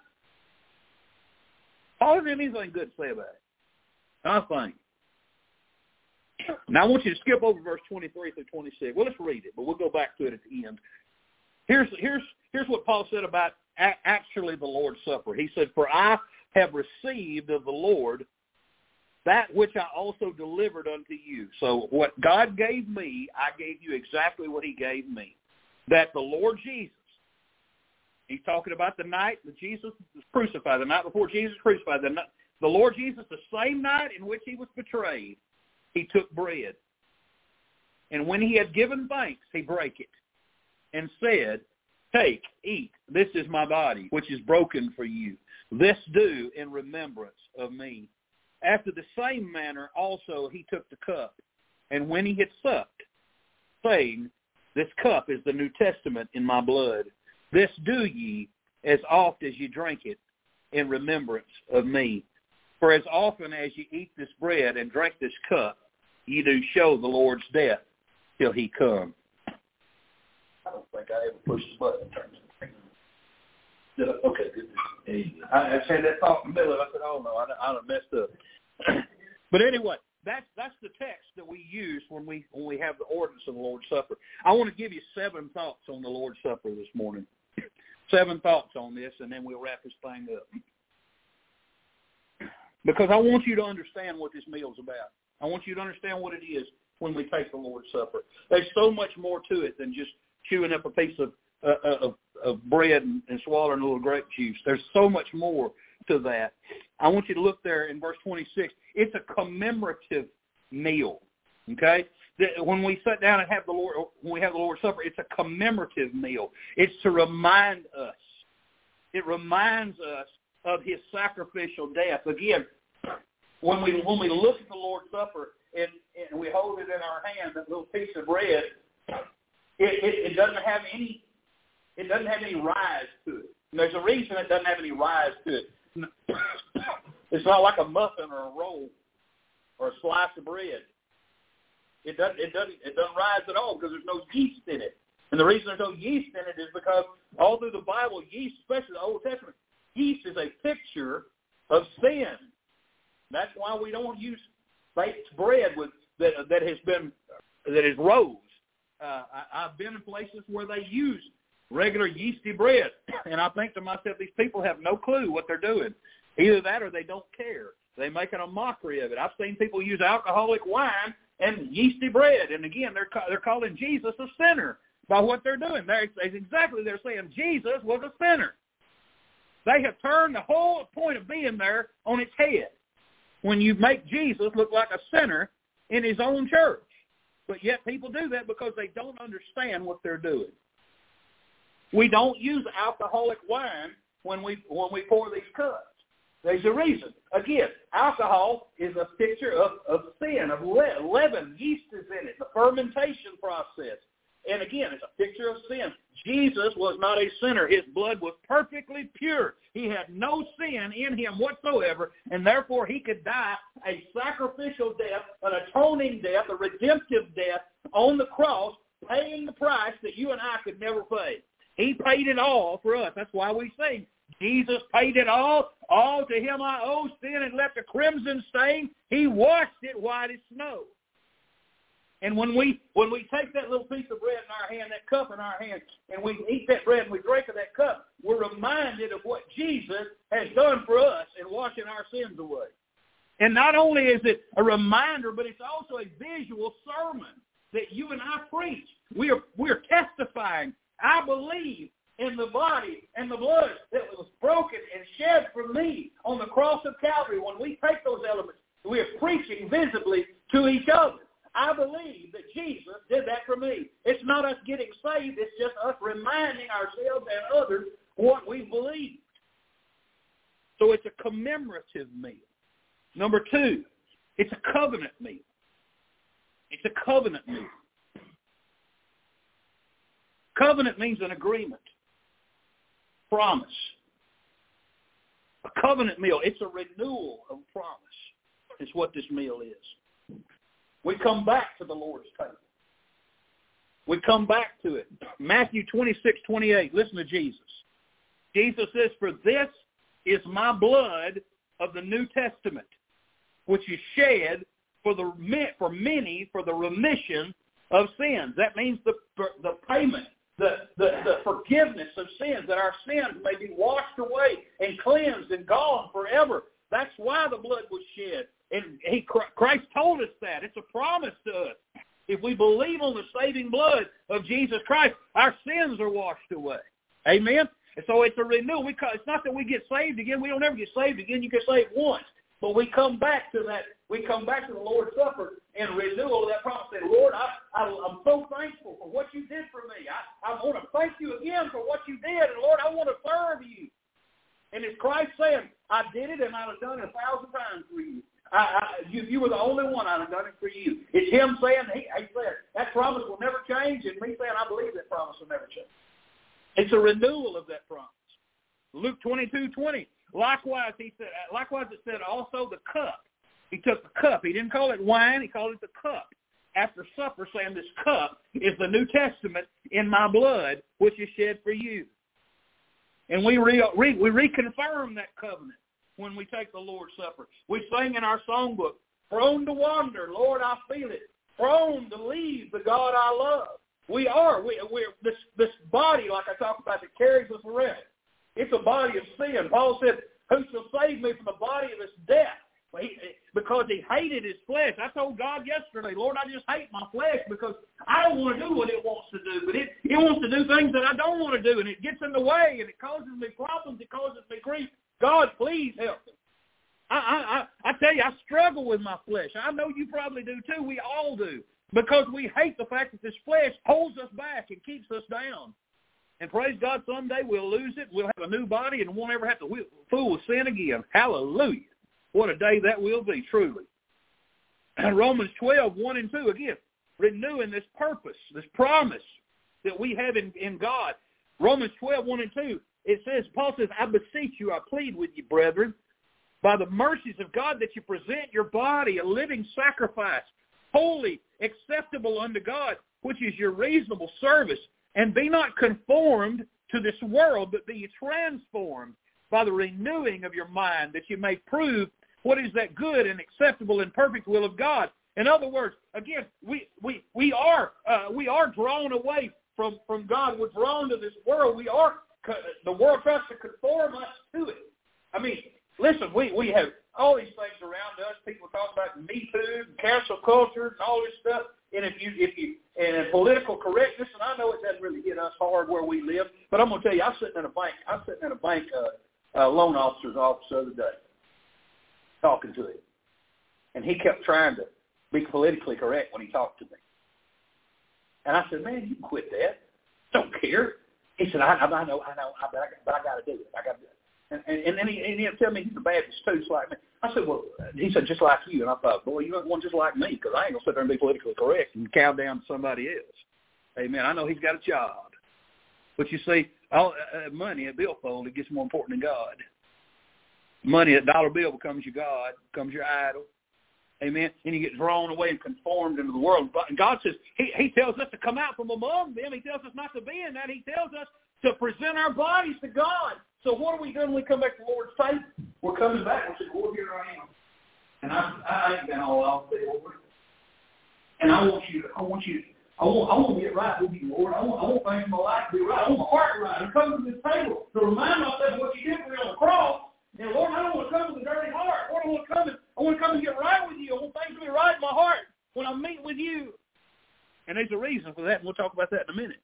Paul didn't have anything good to say about it. I think. Now I want you to skip over verse 23 through 26. Well, let's read it, but we'll go back to it at the end. Here's what Paul said about actually the Lord's Supper. He said, "For I have received of the Lord that which I also delivered unto you." So what God gave me, I gave you exactly what he gave me. That the Lord Jesus, he's talking about the night that Jesus was crucified, the night before Jesus was crucified. The Lord Jesus, the same night in which he was betrayed, he took bread. And when he had given thanks, he brake it and said, "Take, eat, this is my body, which is broken for you. This do in remembrance of me." After the same manner also he took the cup, and when he had supped, saying, "This cup is the New Testament in my blood. This do ye as oft as ye drink it in remembrance of me. For as often as ye eat this bread and drink this cup, ye do show the Lord's death till he come." I don't think I ever pushed the button. Did I? Okay, good. I had that thought in the middle. I said, "Oh no, I done messed up." But anyway, that's the text that we use when we have the ordinance of the Lord's Supper. I want to give you 7 thoughts on the Lord's Supper this morning. 7 thoughts on this, and then we'll wrap this thing up. Because I want you to understand what this meal's about. I want you to understand what it is when we take the Lord's Supper. There's so much more to it than just chewing up a piece of bread and swallowing a little grape juice. There's so much more to that. I want you to look there in verse 26. It's a commemorative meal. Okay? When we sit down and have when we have the Lord's Supper, it's a commemorative meal. It's to remind us. It reminds us of his sacrificial death. Again, when we look at the Lord's Supper and we hold it in our hand, that little piece of bread, it doesn't have any rise to it. And there's a reason it doesn't have any rise to it. It's not like a muffin or a roll or a slice of bread. It doesn't rise at all because there's no yeast in it. And the reason there's no yeast in it is because all through the Bible, yeast, especially the Old Testament, yeast is a picture of sin. That's why we don't use baked bread that is rose. I've been in places where they use regular yeasty bread, and I think to myself, these people have no clue what they're doing. Either that or they don't care. They're making a mockery of it. I've seen people use alcoholic wine and yeasty bread, and again, they're calling Jesus a sinner by what they're doing. They're saying Jesus was a sinner. They have turned the whole point of being there on its head when you make Jesus look like a sinner in his own church. But yet people do that because they don't understand what they're doing. We don't use alcoholic wine when we pour these cups. There's a reason. Again, alcohol is a picture of sin, of leaven. Yeast is in it, the fermentation process. And again, it's a picture of sin. Jesus was not a sinner. His blood was perfectly pure. He had no sin in him whatsoever, and therefore he could die a sacrificial death, an atoning death, a redemptive death on the cross, paying the price that you and I could never pay. He paid it all for us. That's why we sing, Jesus paid it all. All to him I owe. Sin and left a crimson stain. He washed it white as snow. And when we take that little piece of bread in our hand, that cup in our hand, and we eat that bread and we drink of that cup, we're reminded of what Jesus has done for us in washing our sins away. And not only is it a reminder, but it's also a visual sermon that you and I preach. We're testifying. I believe in the body and the blood that was broken and shed for me on the cross of Calvary. When we take those elements, we are preaching visibly to each other. I believe that Jesus did that for me. It's not us getting saved. It's just us reminding ourselves and others what we believe. So it's a commemorative meal. Number 2, it's a covenant meal. It's a covenant meal. Covenant means an agreement, promise. A covenant meal, it's a renewal of promise. It's what this meal is. We come back to the Lord's table. We come back to it. Matthew 26:28. Listen to Jesus. Jesus says, "For this is my blood of the New Testament, which is shed for the remission of sins. That means the payment, the forgiveness of sins, that our sins may be washed away and cleansed and gone forever. That's why the blood was shed. And Christ told us that. It's a promise to us. If we believe on the saving blood of Jesus Christ, our sins are washed away. Amen? And so it's a renewal. It's not that we get saved again. We don't ever get saved again. You get saved once. But we come back to that. We come back to the Lord's Supper and renewal of that promise. Say, Lord, I'm so thankful for what you did for me. I want to thank you again for what you did. And, Lord, I want to serve you. And it's Christ saying, I did it and I'd have done it 1,000 times for you. You were the only one I'd have done it for you. It's him saying, he said, that promise will never change, and me saying, I believe that promise will never change. It's a renewal of that promise. Luke 22:20. Likewise, it said also the cup. He took the cup. He didn't call it wine. He called it the cup. After supper, saying this cup is the New Testament in my blood, which is shed for you. And we reconfirm that covenant when we take the Lord's Supper. We sing in our songbook, prone to wander, Lord, I feel it. Prone to leave the God I love. We're this body, like I talked about, that carries us around. It's a body of sin. Paul said, who shall save me from the body of this death? Because he hated his flesh. I told God yesterday, Lord, I just hate my flesh because I don't want to do what it wants to do. But it wants to do things that I don't want to do, and it gets in the way, and it causes me problems. It causes me grief. God, please help me. I tell you, I struggle with my flesh. I know you probably do too. We all do. Because we hate the fact that this flesh holds us back and keeps us down. And praise God, someday we'll lose it. We'll have a new body and won't ever have to fool with sin again. Hallelujah. What a day that will be, truly. And Romans 12:1 and 2, again, renewing this purpose, this promise that we have in God. Romans 12:1 and 2, it says, Paul says, I beseech you, I plead with you, brethren, by the mercies of God, that you present your body a living sacrifice, holy, acceptable unto God, which is your reasonable service. And be not conformed to this world, but be transformed by the renewing of your mind, that you may prove what is that good and acceptable and perfect will of God. In other words, again, we are drawn away from God. We're drawn to this world. The world tries to conform us to it. I mean, listen, we have all these things around us. People talk about Me Too, cancel culture, and all this stuff. And and political correctness, and I know it doesn't really hit us hard where we live, but I'm going to tell you, I was sitting in a bank loan officer's office the other day, talking to him, and he kept trying to be politically correct when he talked to me. And I said, man, you can quit that. Don't care. He said, I know, but I got to do it. I got to do it. And then he tell me he's a Baptist too, just like me. I said, well, he said, just like you. And I thought, boy, you don't want just like me, because I ain't going to sit there and be politically correct and cow down to somebody else. Amen. I know he's got a job. But you see, money at billfold, it gets more important than God. Money at dollar bill becomes your God, becomes your idol. Amen. And you get drawn away and conformed into the world. And God says, he tells us to come out from among them. He tells us not to be in that. He tells us to present our bodies to God. So what are we doing when we come back to the Lord's table? We're coming back and saying, Lord, here I am. And I ain't been all out there, Lord. And I want to get right with you, Lord. I want things in my life to be right. I want my heart right. I'm coming to this table to remind myself of what you did for me on the cross. And Lord, I don't want to come with a dirty heart. Lord, I want to come and get right with you. I want things to be right in my heart when I meet with you. And there's a reason for that, and we'll talk about that in a minute.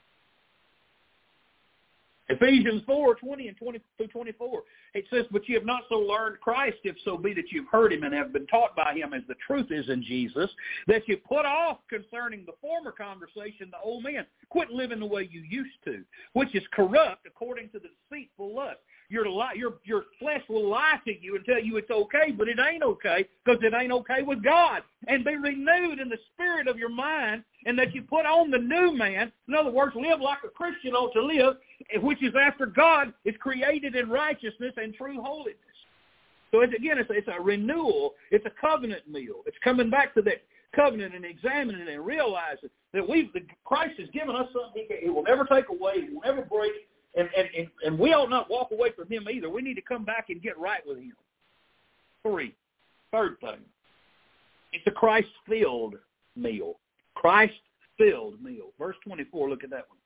Ephesians 4:20 and 20 through 24. It says, but you have not so learned Christ, if so be that you've heard him and have been taught by him as the truth is in Jesus, that you put off concerning the former conversation the old man. Quit living the way you used to, which is corrupt according to the deceitful lust. Your flesh will lie to you and tell you it's okay, but it ain't okay, because it ain't okay with God. And be renewed in the spirit of your mind, and that you put on the new man. In other words, live like a Christian ought to live, which is after God is created in righteousness and true holiness. So it's a renewal. It's a covenant meal. It's coming back to that covenant and examining and realizing that Christ has given us something he will never take away. He will never break. And we ought not walk away from him either. We need to come back and get right with him. Third thing. It's a Christ-filled meal. Christ-filled meal. Verse 24, look at that one.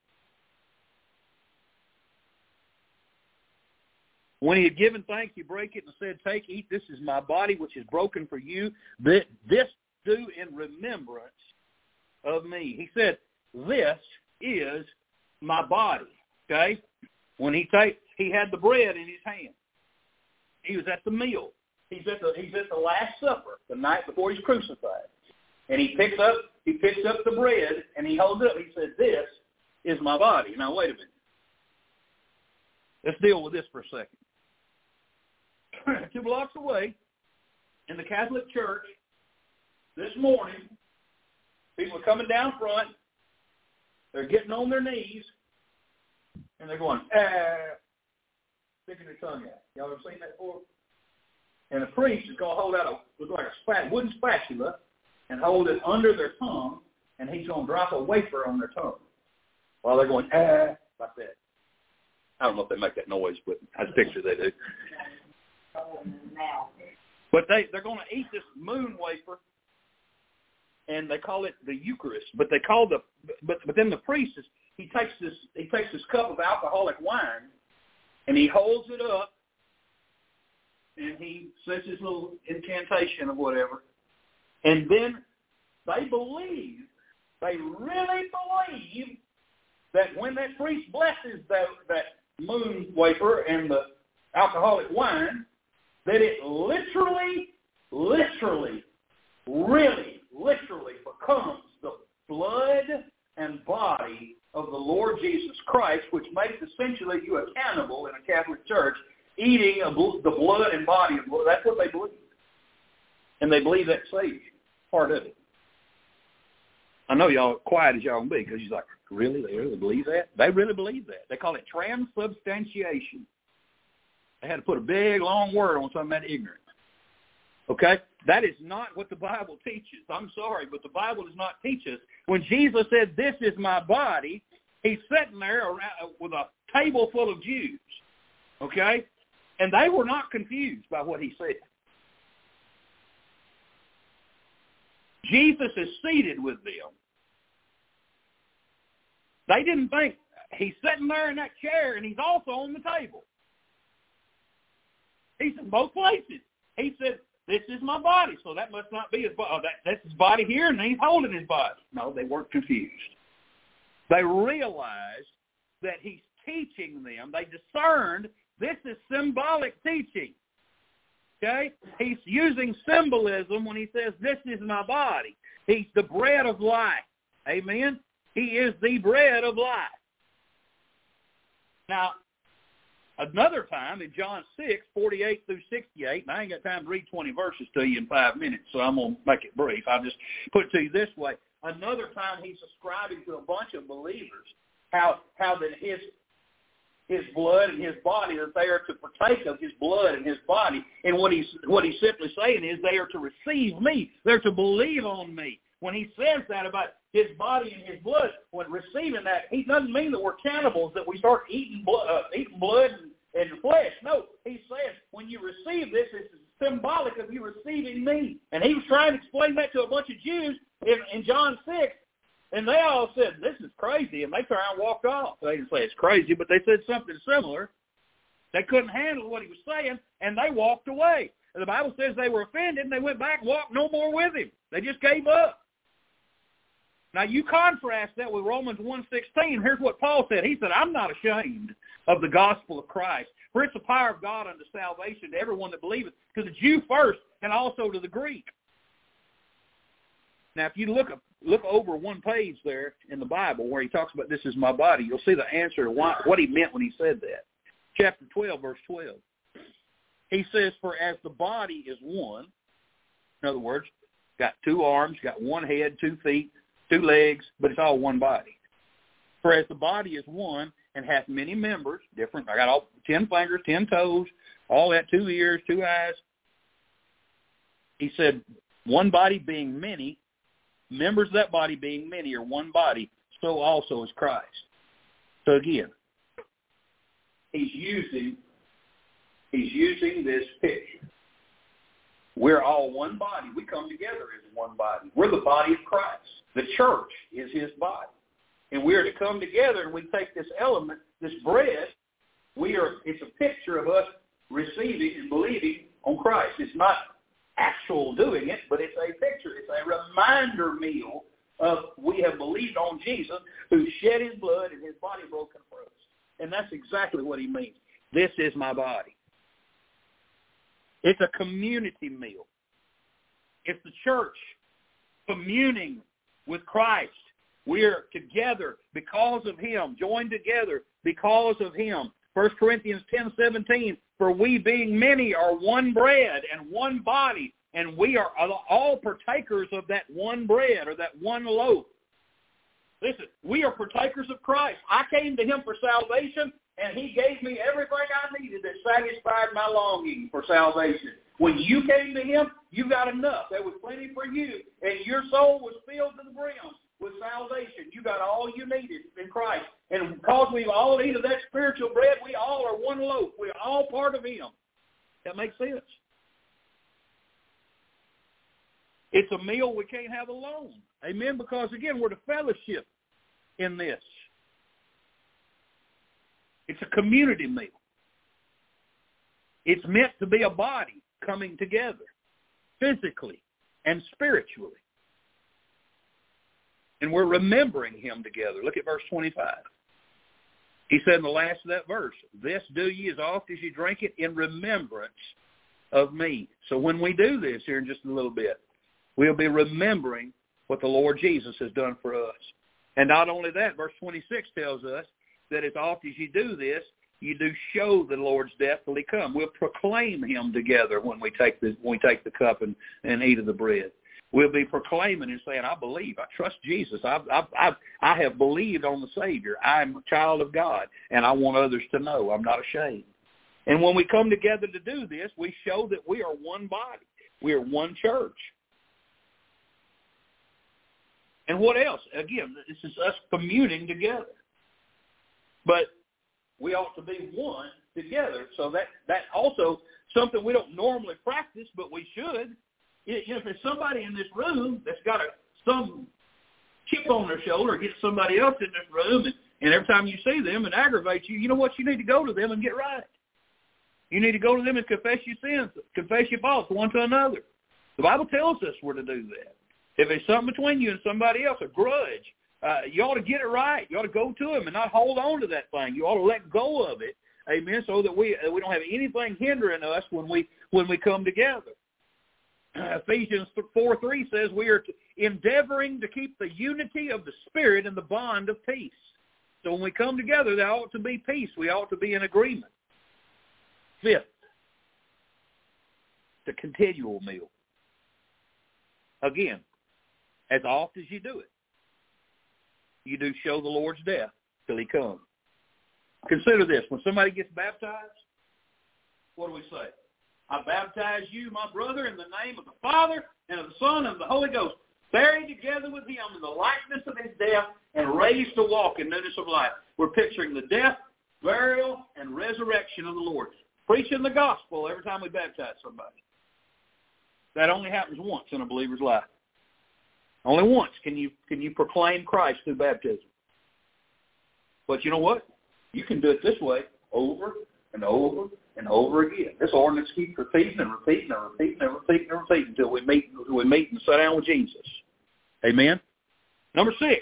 When he had given thanks, he brake it and said, "Take, eat, this is my body, which is broken for you. This do in remembrance of me." He said, "This is my body." Okay? When he had the bread in his hand. He was at the meal. He's at the Last Supper, the night before he's crucified. And he picks up the bread and he holds it up. He said, "This is my body." Now wait a minute. Let's deal with this for a second. 2 blocks away in the Catholic Church this morning, people are coming down front. They're getting on their knees, and they're going, sticking their tongue out. Y'all ever seen that before? And the priest is going to hold out a wooden spatula and hold it under their tongue, and he's going to drop a wafer on their tongue while they're going, like that. I don't know if they make that noise, but I picture they do. But they're going to eat this moon wafer, and they call it the Eucharist. But they call but then the priest he takes this cup of alcoholic wine, and he holds it up, and he says his little incantation of whatever, and then they really believe that when that priest blesses that moon wafer and the alcoholic wine, that it literally becomes the blood and body of the Lord Jesus Christ, which makes essentially you a cannibal in a Catholic church, eating the blood and body of the Lord. That's what they believe. And they believe that saves part of it. I know y'all quiet as y'all can be because you're like, really? They really believe that? They really believe that. They call it transubstantiation. They had to put a big, long word on some of that ignorance. Okay? That is not what the Bible teaches. I'm sorry, but the Bible does not teach us. When Jesus said, "This is my body," he's sitting there around with a table full of Jews. Okay? And they were not confused by what he said. Jesus is seated with them. They didn't think he's sitting there in that chair and he's also on the table. He's in both places. He said, "This is my body," so that must not be his body. That's his body here, and he's holding his body. No, they weren't confused. They realized that he's teaching them. They discerned this is symbolic teaching. Okay? He's using symbolism when he says, "This is my body." He's the bread of life. Amen? He is the bread of life. Now, another time in John 6:48 through 68, and I ain't got time to read 20 verses to you in 5 minutes, so I'm going to make it brief. I'll just put it to you this way. Another time he's ascribing to a bunch of believers how that his blood and his body, that they are to partake of his blood and his body. And what he's simply saying is they are to receive me. They're to believe on me. When he says that about his body and his blood, when receiving that, he doesn't mean that we're cannibals, that we start eating blood and flesh. No, he says when you receive this, it's symbolic of you receiving me. And he was trying to explain that to a bunch of Jews in John 6, and they all said, "This is crazy," and they turned around and walked off. They didn't say it's crazy, but they said something similar. They couldn't handle what he was saying, and they walked away. And the Bible says they were offended, and they went back and walked no more with him. They just gave up. Now, you contrast that with Romans 1:16. Here's what Paul said. He said, "I'm not ashamed of the gospel of Christ, for it's the power of God unto salvation to everyone that believeth, to the Jew first and also to the Greek." Now, if you look over one page there in the Bible where he talks about "this is my body," you'll see the answer to what he meant when he said that. Chapter 12, verse 12. He says, "For as the body is one," in other words, got 2 arms, got 1 head, 2 feet, 2 legs, but it's all one body. "For as the body is one and hath many members," different, I got all 10 fingers, 10 toes, all that, 2 ears, 2 eyes. He said, "One body being many, members of that body being many, or one body, so also is Christ." So again, he's using this picture. We're all one body. We come together as one body. We're the body of Christ. The church is his body. And we are to come together, and we take this element, this bread. It's a picture of us receiving and believing on Christ. It's not actual doing it, but it's a picture. It's a reminder meal of we have believed on Jesus, who shed his blood and his body broken for us. And that's exactly what he means. This is my body. It's a community meal. It's the church communing with Christ. We're together because of him, joined together because of him. 1 Corinthians 10:17, for we being many are one bread and one body, and we are all partakers of that one bread or that one loaf. Listen, we are partakers of Christ. I came to him for salvation, and he gave me everything I needed that satisfied my longing for salvation. When you came to him, you got enough. There was plenty for you, and your soul was filled to the brim with salvation. You got all you needed in Christ. And because we all eat of that spiritual bread, we all are one loaf. We're all part of him. That makes sense. It's a meal we can't have alone. Amen? Because, again, we're to fellowship in this. It's a community meal. It's meant to be a body coming together physically and spiritually. And we're remembering him together. Look at verse 25. He said in the last of that verse, this do ye as oft as you drink it in remembrance of me. So when we do this here in just a little bit, we'll be remembering what the Lord Jesus has done for us. And not only that, verse 26 tells us that as oft as you do this, you do show the Lord's death till he come. We'll proclaim him together when we take the cup and eat of the bread. We'll be proclaiming and saying, I believe, I trust Jesus. I have believed on the Savior. I'm a child of God, and I want others to know I'm not ashamed. And when we come together to do this, we show that we are one body. We are one church. And what else? Again, this is us communing together. But we ought to be one together. So that also something we don't normally practice, but we should. If there's somebody in this room that's got some chip on their shoulder, get somebody else in this room, and every time you see them and aggravate you, you know what? You need to go to them and get right. You need to go to them and confess your sins, confess your faults one to another. The Bible tells us we're to do that. If there's something between you and somebody else, a grudge, you ought to get it right. You ought to go to them and not hold on to that thing. You ought to let go of it, amen, so that we don't have anything hindering us when we come together. Ephesians 4:3 says we are endeavoring to keep the unity of the Spirit and the bond of peace. So when we come together, there ought to be peace. We ought to be in agreement. Fifth, the continual meal. Again, as oft as you do it, you do show the Lord's death till he comes. Consider this. When somebody gets baptized, what do we say? I baptize you, my brother, in the name of the Father and of the Son and of the Holy Ghost, buried together with him in the likeness of his death and raised to walk in newness of life. We're picturing the death, burial, and resurrection of the Lord. Preaching the gospel every time we baptize somebody. That only happens once in a believer's life. Only once can you proclaim Christ through baptism. But you know what? You can do it this way over and over and over again. This ordinance keeps repeating and repeating and repeating and repeating and repeating until we meet and sit down with Jesus. Amen? Number 6.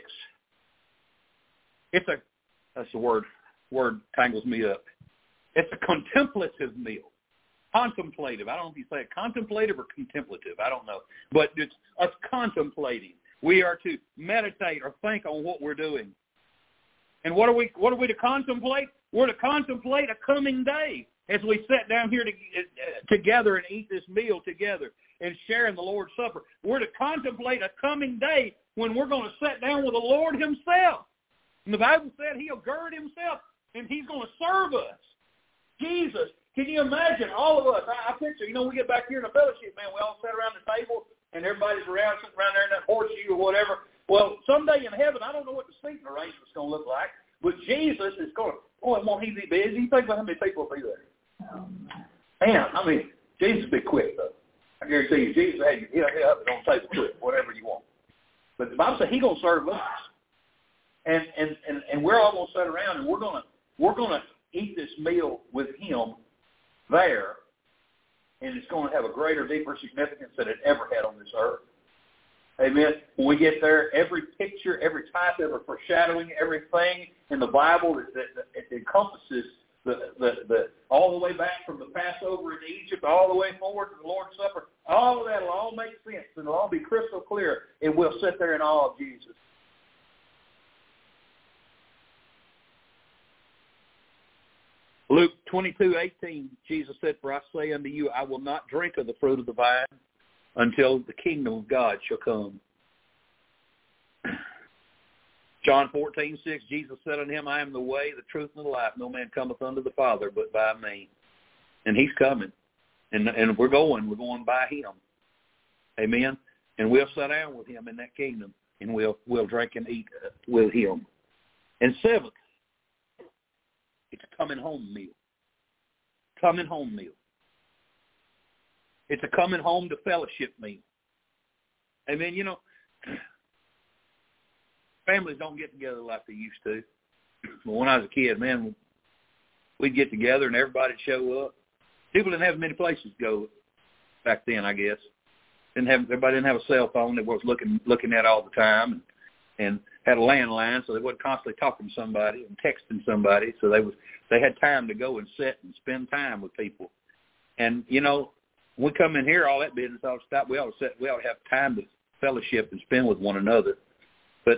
That's the word tangles me up. It's a contemplative meal. Contemplative. I don't know if you say it contemplative or contemplative. I don't know. But it's us contemplating. We are to meditate or think on what we're doing. And what are we to contemplate? We're to contemplate a coming day as we sit down here together and eat this meal together and share in the Lord's Supper. We're to contemplate a coming day when we're going to sit down with the Lord himself. And the Bible said he'll gird himself and he's going to serve us. Jesus. Can you imagine all of us? I picture, we get back here in the fellowship, man, we all sit around the table and everybody's sitting around there in that horseshoe or whatever. Well, someday in heaven, I don't know what the seating arrangement's going to look like, but Jesus is going to, won't he be busy? You think about how many people will be there. Man, Jesus will be quick, though. I guarantee you, Jesus had you get up and on the table quick, whatever you want. But the Bible says He's going to serve us, and we're all going to sit around and we're going to eat this meal with Him there, and it's going to have a greater, deeper significance than it ever had on this earth. Amen. When we get there, every picture, every type, every foreshadowing, everything in the Bible that encompasses the all the way back from the Passover in Egypt, all the way forward to the Lord's Supper, all of that will all make sense and it'll all be crystal clear, and we'll sit there in awe of Jesus. Luke 22:18, Jesus said, "For I say unto you, I will not drink of the fruit of the vine until the kingdom of God shall come." John 14:6, Jesus said unto him, "I am the way, the truth, and the life. No man cometh unto the Father but by me." And He's coming. And we're going by Him. Amen. And we'll sit down with Him in that kingdom, and we'll drink and eat with Him. And seventh, it's a coming home meal. Coming home meal. It's a coming home to fellowship meal. Amen. You know, families don't get together like they used to. But when I was a kid, man, we'd get together and everybody'd show up. People didn't have many places to go back then, I guess. Everybody didn't have a cell phone that was looking at all the time, and had a landline, so they wasn't constantly talking to somebody and texting somebody. So they had time to go and sit and spend time with people. And you know, when we come in here, all that business ought to stop. We ought to have time to fellowship and spend with one another. But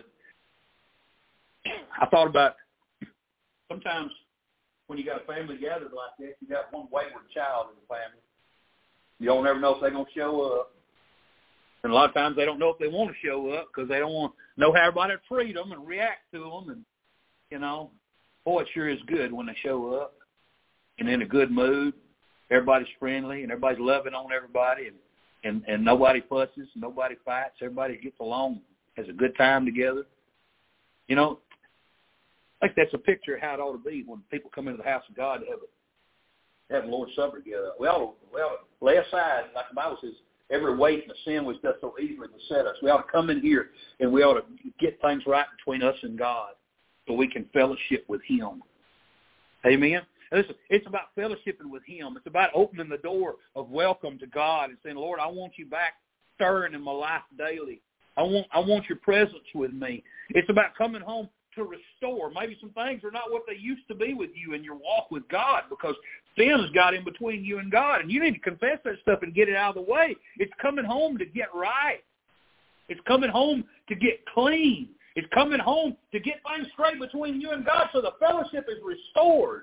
I thought about sometimes when you got a family gathered like this, you got one wayward child in the family. You don't ever know if they're going to show up. And a lot of times they don't know if they want to show up because they don't want to know how everybody to treat them and react to them. And, you know, boy, it sure is good when they show up and in a good mood. Everybody's friendly and everybody's loving on everybody, and nobody fusses, nobody fights. Everybody gets along, has a good time together. You know, I think that's a picture of how it ought to be when people come into the house of God to have the Lord's Supper together. We ought to lay aside, like the Bible says, every weight and the sin which doth so easily beset us. We ought to come in here and we ought to get things right between us and God so we can fellowship with Him. Amen? Listen, it's about fellowshipping with Him. It's about opening the door of welcome to God and saying, Lord, I want you back stirring in my life daily. I want your presence with me. It's about coming home to restore. Maybe some things are not what they used to be with you in your walk with God because sin has got in between you and God, and you need to confess that stuff and get it out of the way. It's coming home to get right. It's coming home to get clean. It's coming home to get things straight between you and God so the fellowship is restored.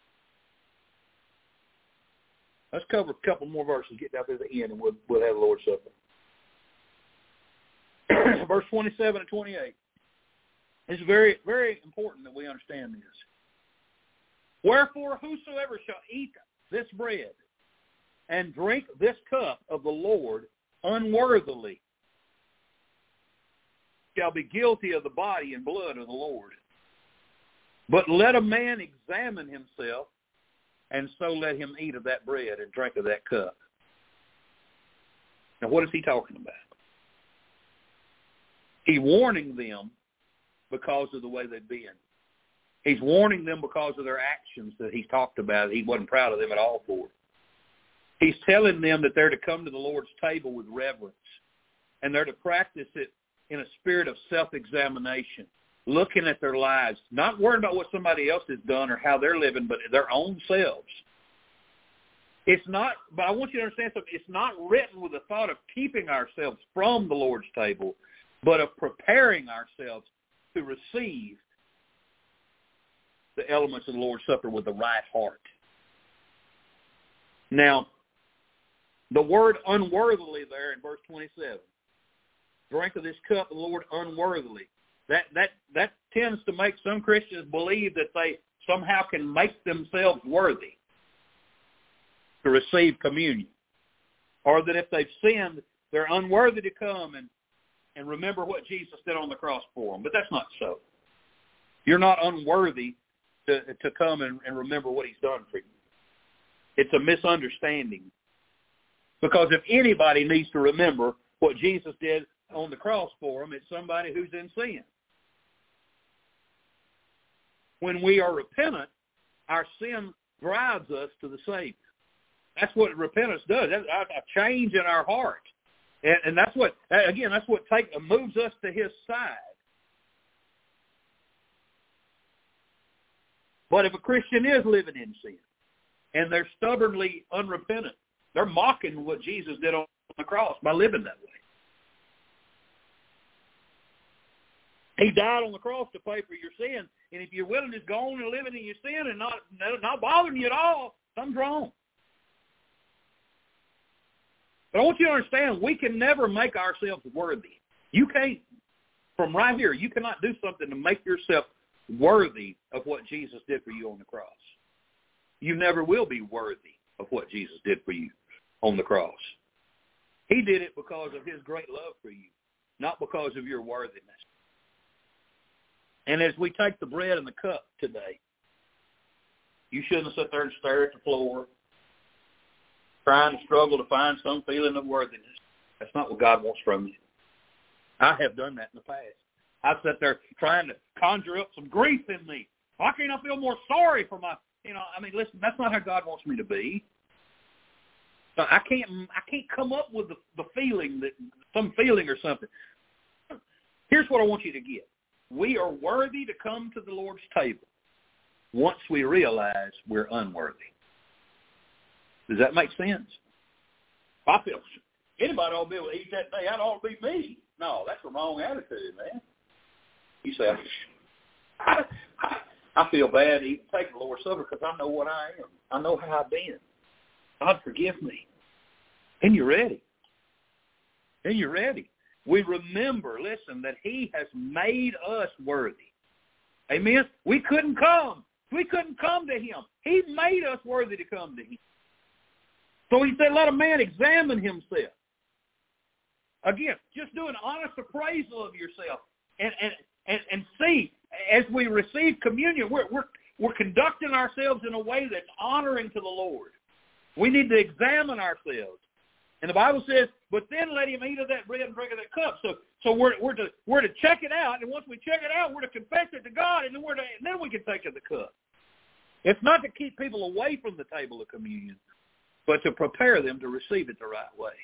Let's cover a couple more verses, get down to the end, and we'll have the Lord's Supper. Verse 27 and 28. It's very, very important that we understand this. Wherefore, whosoever shall eat this bread and drink this cup of the Lord unworthily shall be guilty of the body and blood of the Lord. But let a man examine himself, and so let him eat of that bread and drink of that cup. Now, what is he talking about? He's warning them because of the way they've been. He's warning them because of their actions that he's talked about. He wasn't proud of them at all for. He's telling them that they're to come to the Lord's table with reverence, and they're to practice it in a spirit of self-examination, looking at their lives, not worrying about what somebody else has done or how they're living, but their own selves. It's not, but I want you to understand something. It's not written with the thought of keeping ourselves from the Lord's table, but of preparing ourselves to receive the elements of the Lord's Supper with the right heart. Now, the word unworthily there in verse 27, drink of this cup of the Lord unworthily. That tends to make some Christians believe that they somehow can make themselves worthy to receive communion, or that if they've sinned, they're unworthy to come and remember what Jesus did on the cross for them. But that's not so. You're not unworthy to come and remember what He's done for you. It's a misunderstanding. Because if anybody needs to remember what Jesus did on the cross for them, it's somebody who's in sin. When we are repentant, our sin drives us to the Savior. That's what repentance does. That's a change in our heart. And that's what, again, that's what moves us to His side. But if a Christian is living in sin, and they're stubbornly unrepentant, they're mocking what Jesus did on the cross by living that way. He died on the cross to pay for your sin, and if you're willing to go on and living in your sin and not bothering you at all, something's wrong. But I want you to understand, we can never make ourselves worthy. You can't, from right here, you cannot do something to make yourself worthy of what Jesus did for you on the cross. You never will be worthy of what Jesus did for you on the cross. He did it because of His great love for you, not because of your worthiness. And as we take the bread and the cup today, you shouldn't sit there and stare at the floor, trying to struggle to find some feeling of worthiness. That's not what God wants from you. I have done that in the past. I sat there trying to conjure up some grief in me. Why can't I feel more sorry for my, listen, that's not how God wants me to be. So I can't come up with the feeling, that some feeling or something. Here's what I want you to get. We are worthy to come to the Lord's table once we realize we're unworthy. Does that make sense? I feel anybody ought to be able to eat that day. That ought to be me. No, that's the wrong attitude, man. You say, I feel bad even taking the Lord's Supper because I know what I am. I know how I've been. God, forgive me. And you're ready. And you're ready. We remember, listen, that He has made us worthy. Amen? We couldn't come. We couldn't come to Him. He made us worthy to come to Him. So He said, let a man examine himself. Again, just do an honest appraisal of yourself and see, as we receive communion, we're conducting ourselves in a way that's honoring to the Lord. We need to examine ourselves. And the Bible says, but then let him eat of that bread and drink of that cup. So we're to check it out, and once we check it out, we're to confess it to God, and then we can take of the cup. It's not to keep people away from the table of communion, but to prepare them to receive it the right way.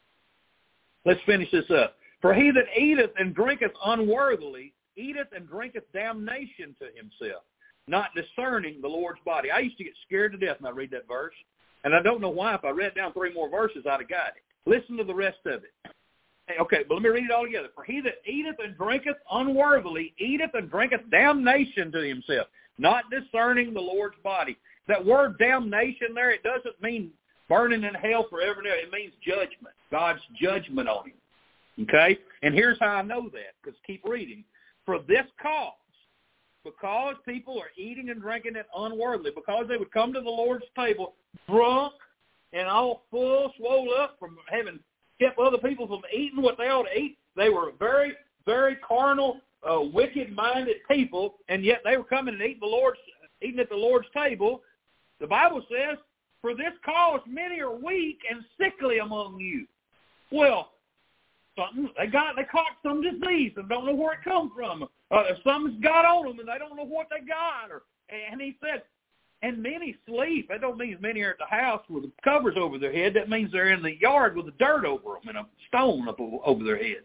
Let's finish this up. For he that eateth and drinketh unworthily eateth and drinketh damnation to himself, not discerning the Lord's body. I used to get scared to death when I read that verse. And I don't know why. If I read down 3 more verses, I'd have got it. Listen to the rest of it. Okay, but let me read it all together. For he that eateth and drinketh unworthily eateth and drinketh damnation to himself, not discerning the Lord's body. That word damnation there, it doesn't mean burning in hell forever and ever. It means judgment, God's judgment on him. Okay? And here's how I know that, because keep reading. For this cause, because people are eating and drinking it unworthily, because they would come to the Lord's table drunk and all full, swole up from having kept other people from eating what they ought to eat. They were very, very carnal, wicked-minded people, and yet they were coming and eating at the Lord's table. The Bible says, for this cause many are weak and sickly among you. Well, they caught some disease and don't know where it comes from. Something's got on them and they don't know what they got. And he said, and many sleep. That don't mean many are at the house with the covers over their head. That means they're in the yard with the dirt over them and a stone up over their head.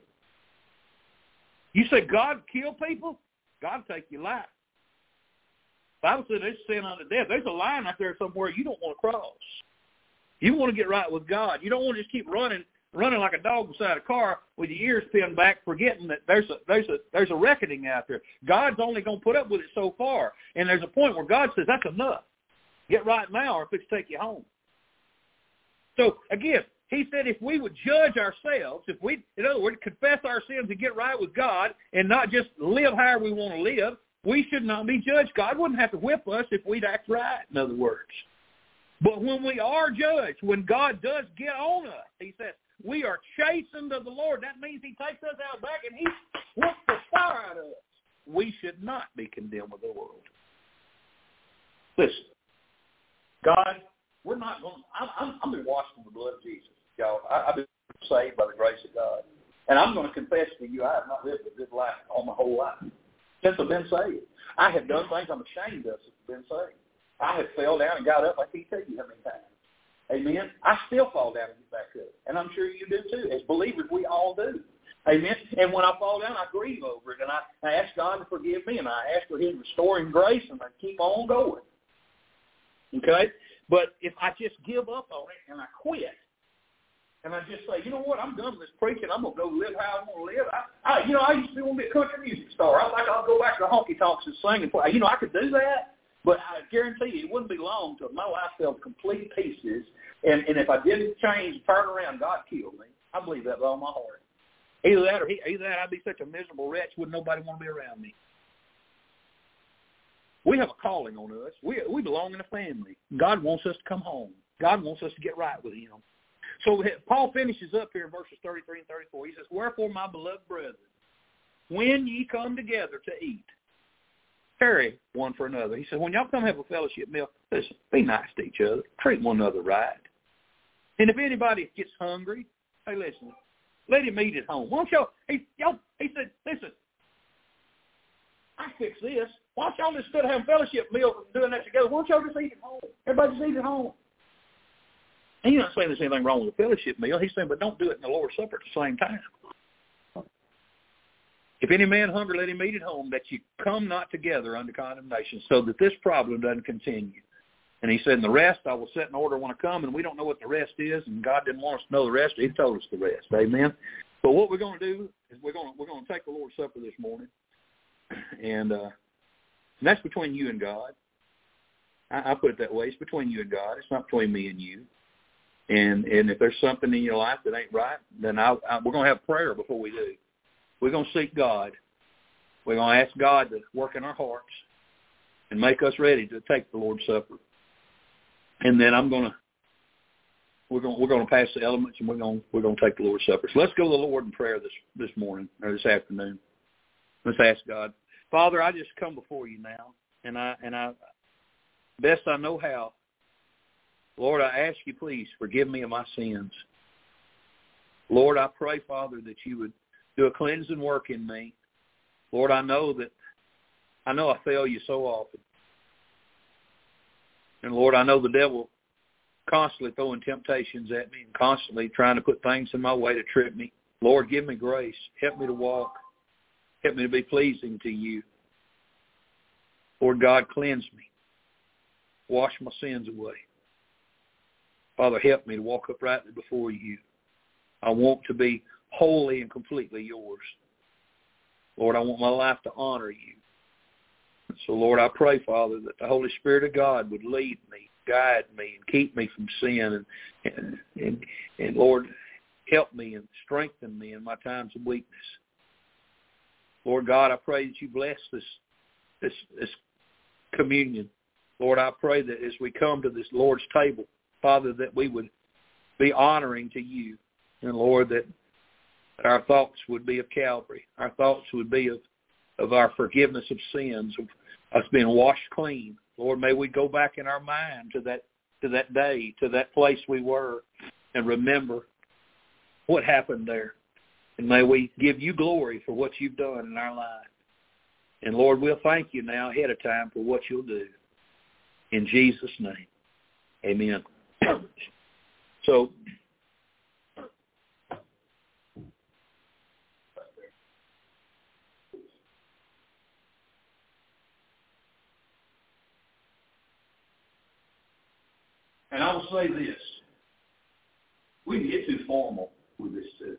You say God kill people? God take your life. The Bible says there's sin unto death. There's a line out there somewhere you don't want to cross. You want to get right with God. You don't want to just keep running like a dog beside a car with your ears pinned back, forgetting that there's a reckoning out there. God's only going to put up with it so far. And there's a point where God says, that's enough. Get right now or fix take you home. So, again, he said if we would judge ourselves, if we, in other words, confess our sins and get right with God and not just live however we want to live, we should not be judged. God wouldn't have to whip us if we'd act right, in other words. But when we are judged, when God does get on us, he says, we are chastened of the Lord. That means he takes us out back and he wants the fire out of us. We should not be condemned with the world. Listen, God, we're not going to, I'm going to be washed in the blood of Jesus. y'all. I've been saved by the grace of God. And I'm going to confess to you, I have not lived a good life all my whole life since I've been saved. I have done things I'm ashamed of since I've been saved. I have fell down and got up. I can't tell you how many times. Amen. I still fall down and get back up. And I'm sure you do too. As believers, we all do. Amen. And when I fall down, I grieve over it. And I ask God to forgive me. And I ask for His restoring grace. And I keep on going. Okay? But if I just give up on it and I quit, and I just say, you know what, I'm done with this preaching. I'm going to go live how I want to live. I used to want to be a country music star. I think I'll go back to the honky tonks and sing and play. I could do that. But I guarantee you, it wouldn't be long until my life fell to complete pieces. And if I didn't change and turn around, God killed me. I believe that with all my heart. Either that or I'd be such a miserable wretch, wouldn't nobody want to be around me. We have a calling on us. We belong in a family. God wants us to come home. God wants us to get right with Him. So Paul finishes up here in verses 33 and 34. He says, wherefore, my beloved brethren, when ye come together to eat, carry one for another. He says, when y'all come have a fellowship meal, listen, be nice to each other. Treat one another right. And if anybody gets hungry, hey, listen, let him eat at home. Why don't y'all, he said, listen, I fix this. Why don't y'all just instead of having fellowship meals and doing that together, why don't y'all just eat at home? Everybody just eat at home. And he's not saying there's anything wrong with a fellowship meal. He's saying, but don't do it in the Lord's Supper at the same time. If any man hunger, let him eat at home, that you come not together unto condemnation, so that this problem doesn't continue. And he said, and the rest I will set in order when I come, and we don't know what the rest is, and God didn't want us to know the rest. He told us the rest. Amen. But what we're going to do is we're going to take the Lord's Supper this morning, and that's between you and God. I put it that way. It's between you and God. It's not between me and you. And if there's something in your life that ain't right, then we're going to have prayer before we do. We're going to seek God. We're going to ask God to work in our hearts and make us ready to take the Lord's Supper. And then we're going to pass the elements, and we're going to take the Lord's Supper. So let's go to the Lord in prayer this morning or this afternoon. Let's ask God. Father, I just come before you now, and I best I know how. Lord, I ask you, please forgive me of my sins. Lord, I pray, Father, that you would do a cleansing work in me. Lord, I know I fail you so often. And Lord, I know the devil constantly throwing temptations at me and constantly trying to put things in my way to trip me. Lord, give me grace. Help me to walk. Help me to be pleasing to you. Lord God, cleanse me. Wash my sins away. Father, help me to walk uprightly before you. I want to be wholly and completely yours. Lord, I want my life to honor you. So, Lord, I pray, Father, that the Holy Spirit of God would lead me, guide me, and keep me from sin. And Lord, help me and strengthen me in my times of weakness. Lord God, I pray that you bless this communion. Lord, I pray that as we come to this Lord's table, Father, that we would be honoring to you. And, Lord, that our thoughts would be of Calvary. Our thoughts would be of our forgiveness of sins, of us being washed clean. Lord, may we go back in our mind to that day, to that place we were, and remember what happened there. And may we give you glory for what you've done in our life. And, Lord, we'll thank you now ahead of time for what you'll do. In Jesus' name, amen. So, and I will say this. We can get too formal with this too.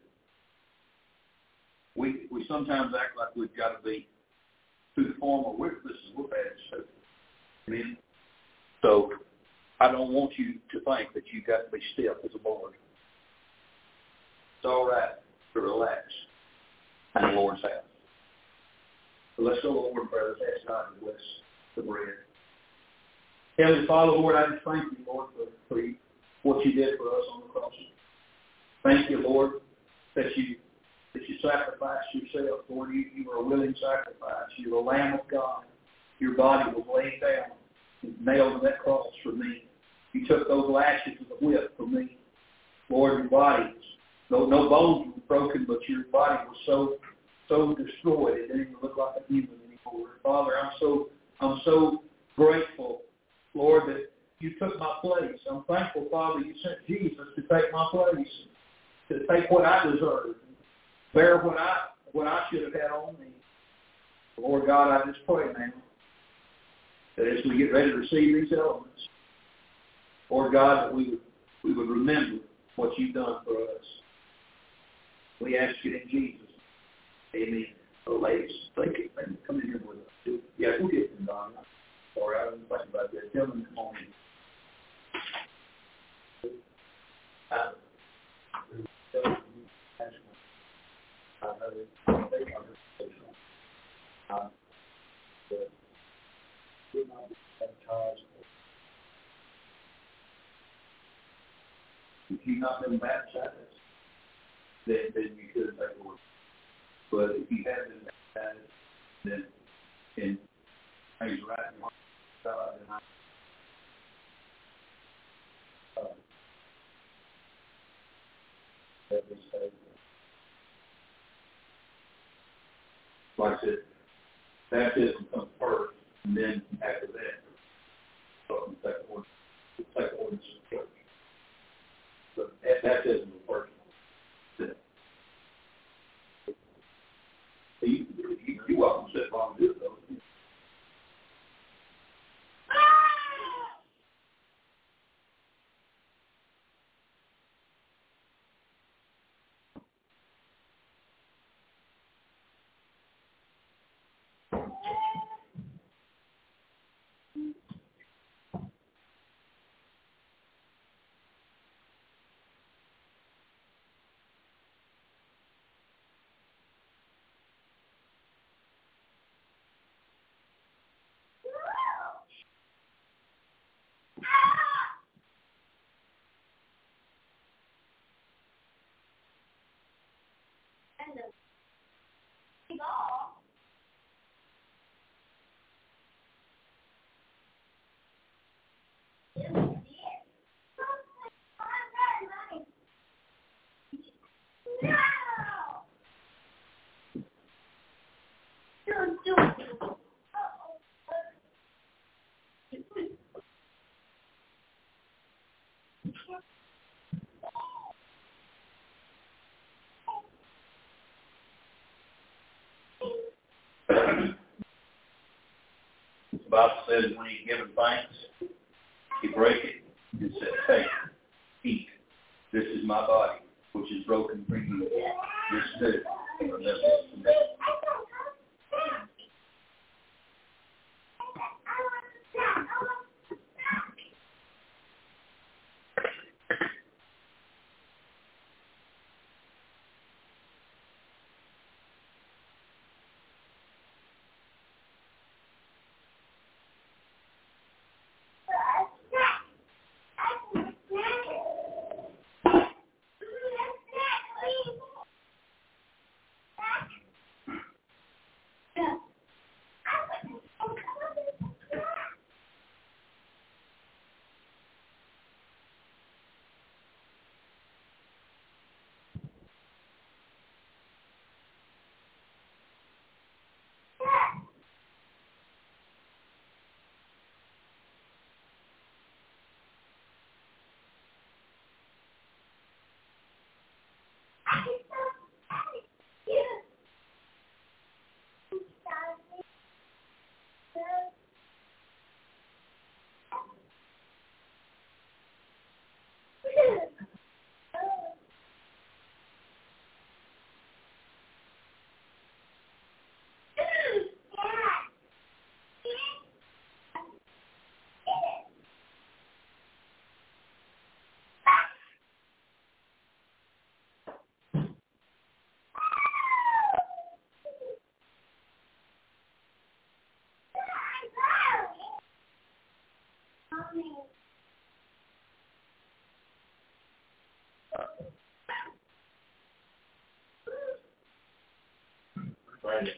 We sometimes act like we've got to be too formal. We're bad at Amen. So I don't want you to think that you've got to be stiff as a board. It's all right to relax in the Lord's house. So let's go to the Lord in prayer. Let's ask God to bless the bread. Heavenly Father, Lord, I just thank you, Lord, for what you did for us on the cross. Thank you, Lord, that you sacrificed yourself, Lord. You were a willing sacrifice. You're the Lamb of God. Your body was laid down and nailed to that cross for me. You took those lashes of the whip for me. Lord, your body, no bones were broken, but your body was so destroyed it didn't even look like a human anymore. Father, I'm so grateful, Lord, that you took my place. I'm thankful, Father, you sent Jesus to take my place, to take what I deserve, bear what I should have had on me. Lord God, I just pray now that as we get ready to receive these elements, Lord God, that we would remember what you've done for us. We ask it in Jesus. Amen. Oh, ladies, thank you. Come in here with us. Yeah, we'll get them, Don. Sorry, I wasn't thinking about that. Tell them this morning. If you've not been baptized, then you could take the word. But if you have been baptized, then and praise right in your heart, God, and like I said, baptism comes first, and then after that, so take the ordinance of the church. But baptism is first. You welcome to sit down and do it, though. The Bible says when you give thanks, you break it and say, "Take, eat. This is my body, which is broken for you. This do in remembrance of me." Right.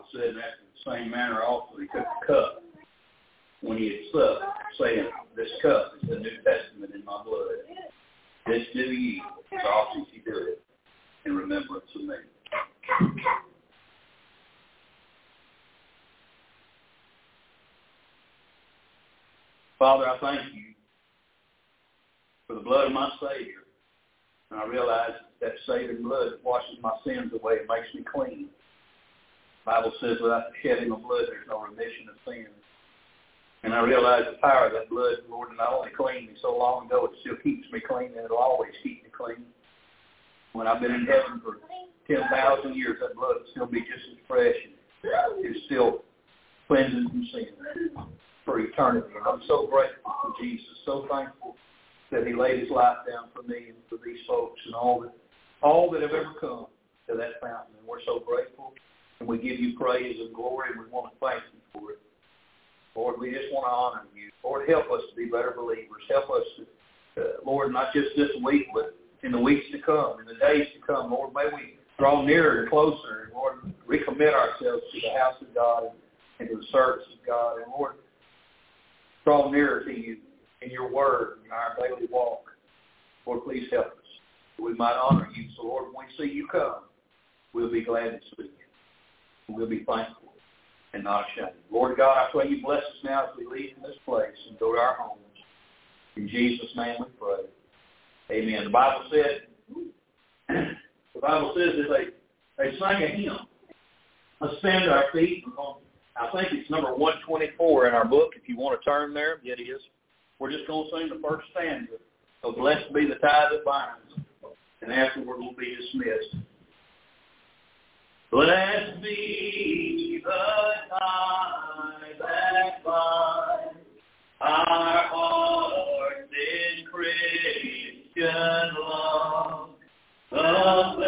Bible said, in the same manner also he took the cup when he had supped, saying, this cup is the New Testament in my blood. This do ye, as often as ye do it, in remembrance of me. Father, I thank you for the blood of my Savior. And I realize that saving blood washes my sins away and makes me clean. The Bible says without the shedding of blood, there's no remission of sins. And I realize the power of that blood, Lord, not only cleaned me so long ago, it still keeps me clean, and it'll always keep me clean. When I've been in heaven for 10,000 years, that blood will still be just as fresh, and it's still cleansing from sin for eternity. And I'm so grateful for Jesus, so thankful that he laid his life down for me and for these folks and all that have ever come to that fountain. And we're so grateful, and we give you praise and glory, and we want to thank you for it. Lord, we just want to honor you. Lord, help us to be better believers. Help us, Lord, not just this week, but in the weeks to come, in the days to come. Lord, may we draw nearer and closer. And Lord, recommit ourselves to the house of God and to the service of God. And Lord, draw nearer to you in your word, in our daily walk. Lord, please help us that we might honor you. So, Lord, when we see you come, we'll be glad to see you. We'll be thankful and not ashamed. Lord God, I pray you bless us now as we leave from this place and go to our homes. In Jesus' name we pray. Amen. The Bible says that they sang a hymn. Let's stand to our feet. I think it's number 124 in our book. If you want to turn there, it is. We're just going to sing the first stanza. So blessed be the tie that binds. And afterward we'll be dismissed. Blessed be the tie that binds our hearts in Christian love, the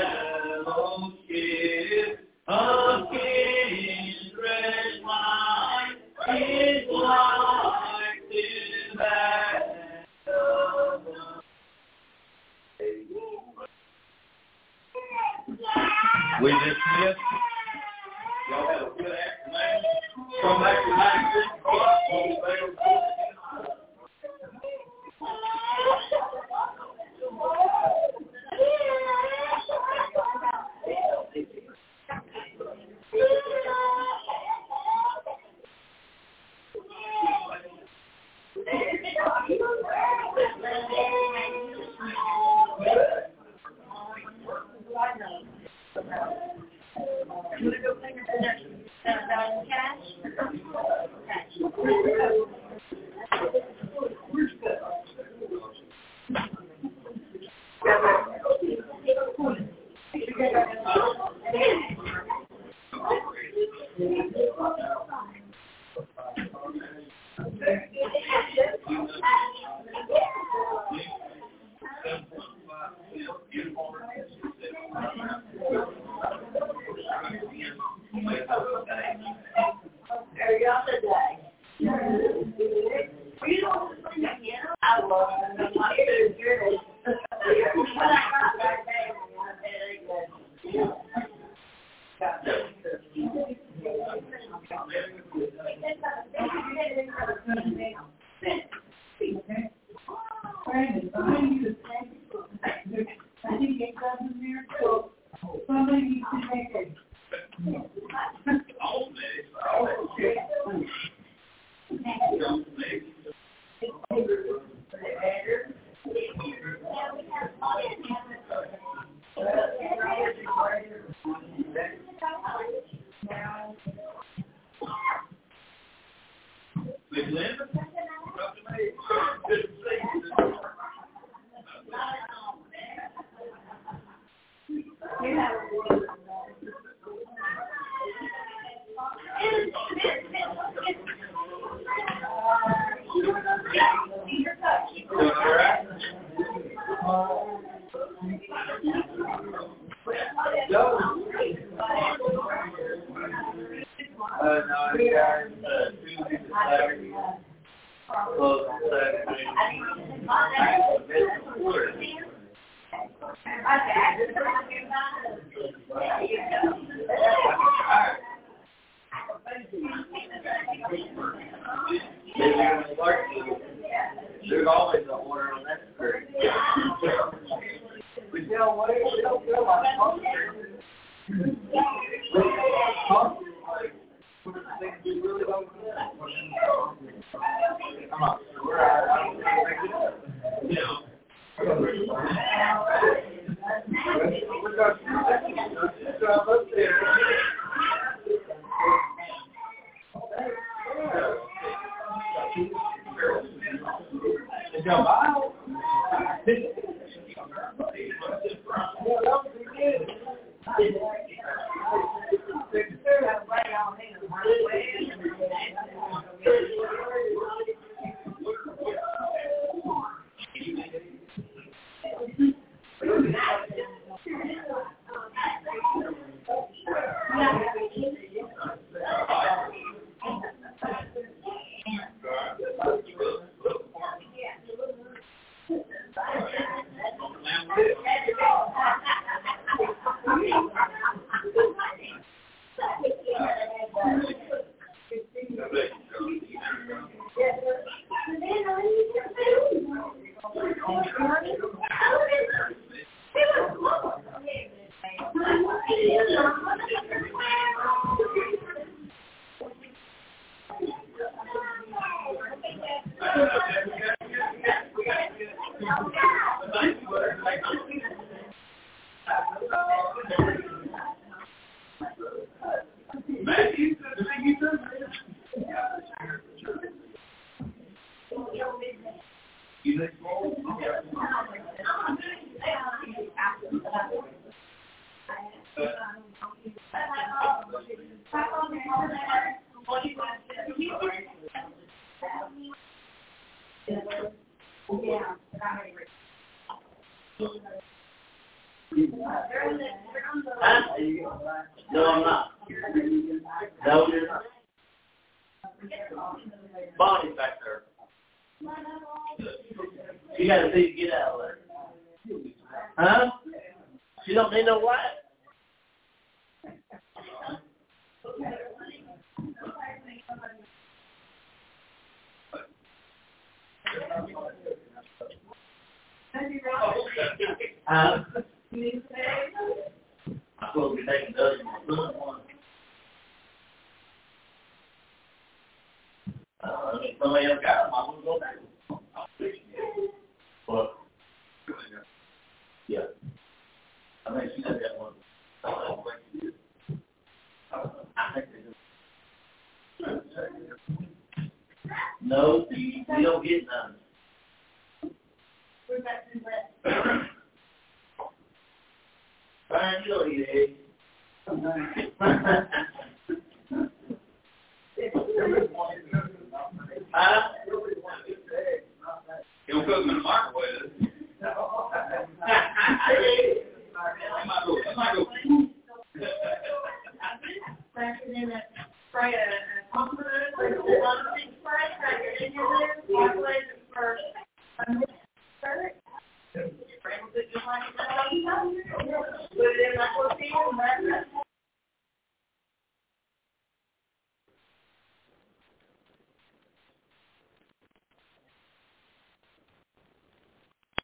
fellowship of kindred mind is like to that of love. We dismiss. Y'all have a good afternoon. Come back tonight at 6 o'clock. There's always an order on that screen. We don't feel like we really don't. Come on. No, I'm not. No, you're not. Bonnie's back there. You got to see to get out of there. Huh? She don't need no light. I'm supposed to be taking the other one. Somebody else got them. I'm going to go back. What? Yeah. I think she does that one. I think they do. No, you don't get none. Where's that in red? Brian, you don't eat eggs. He'll cook them in the microwave. And then spray a compliment, spray a spray, crack it in there, microwave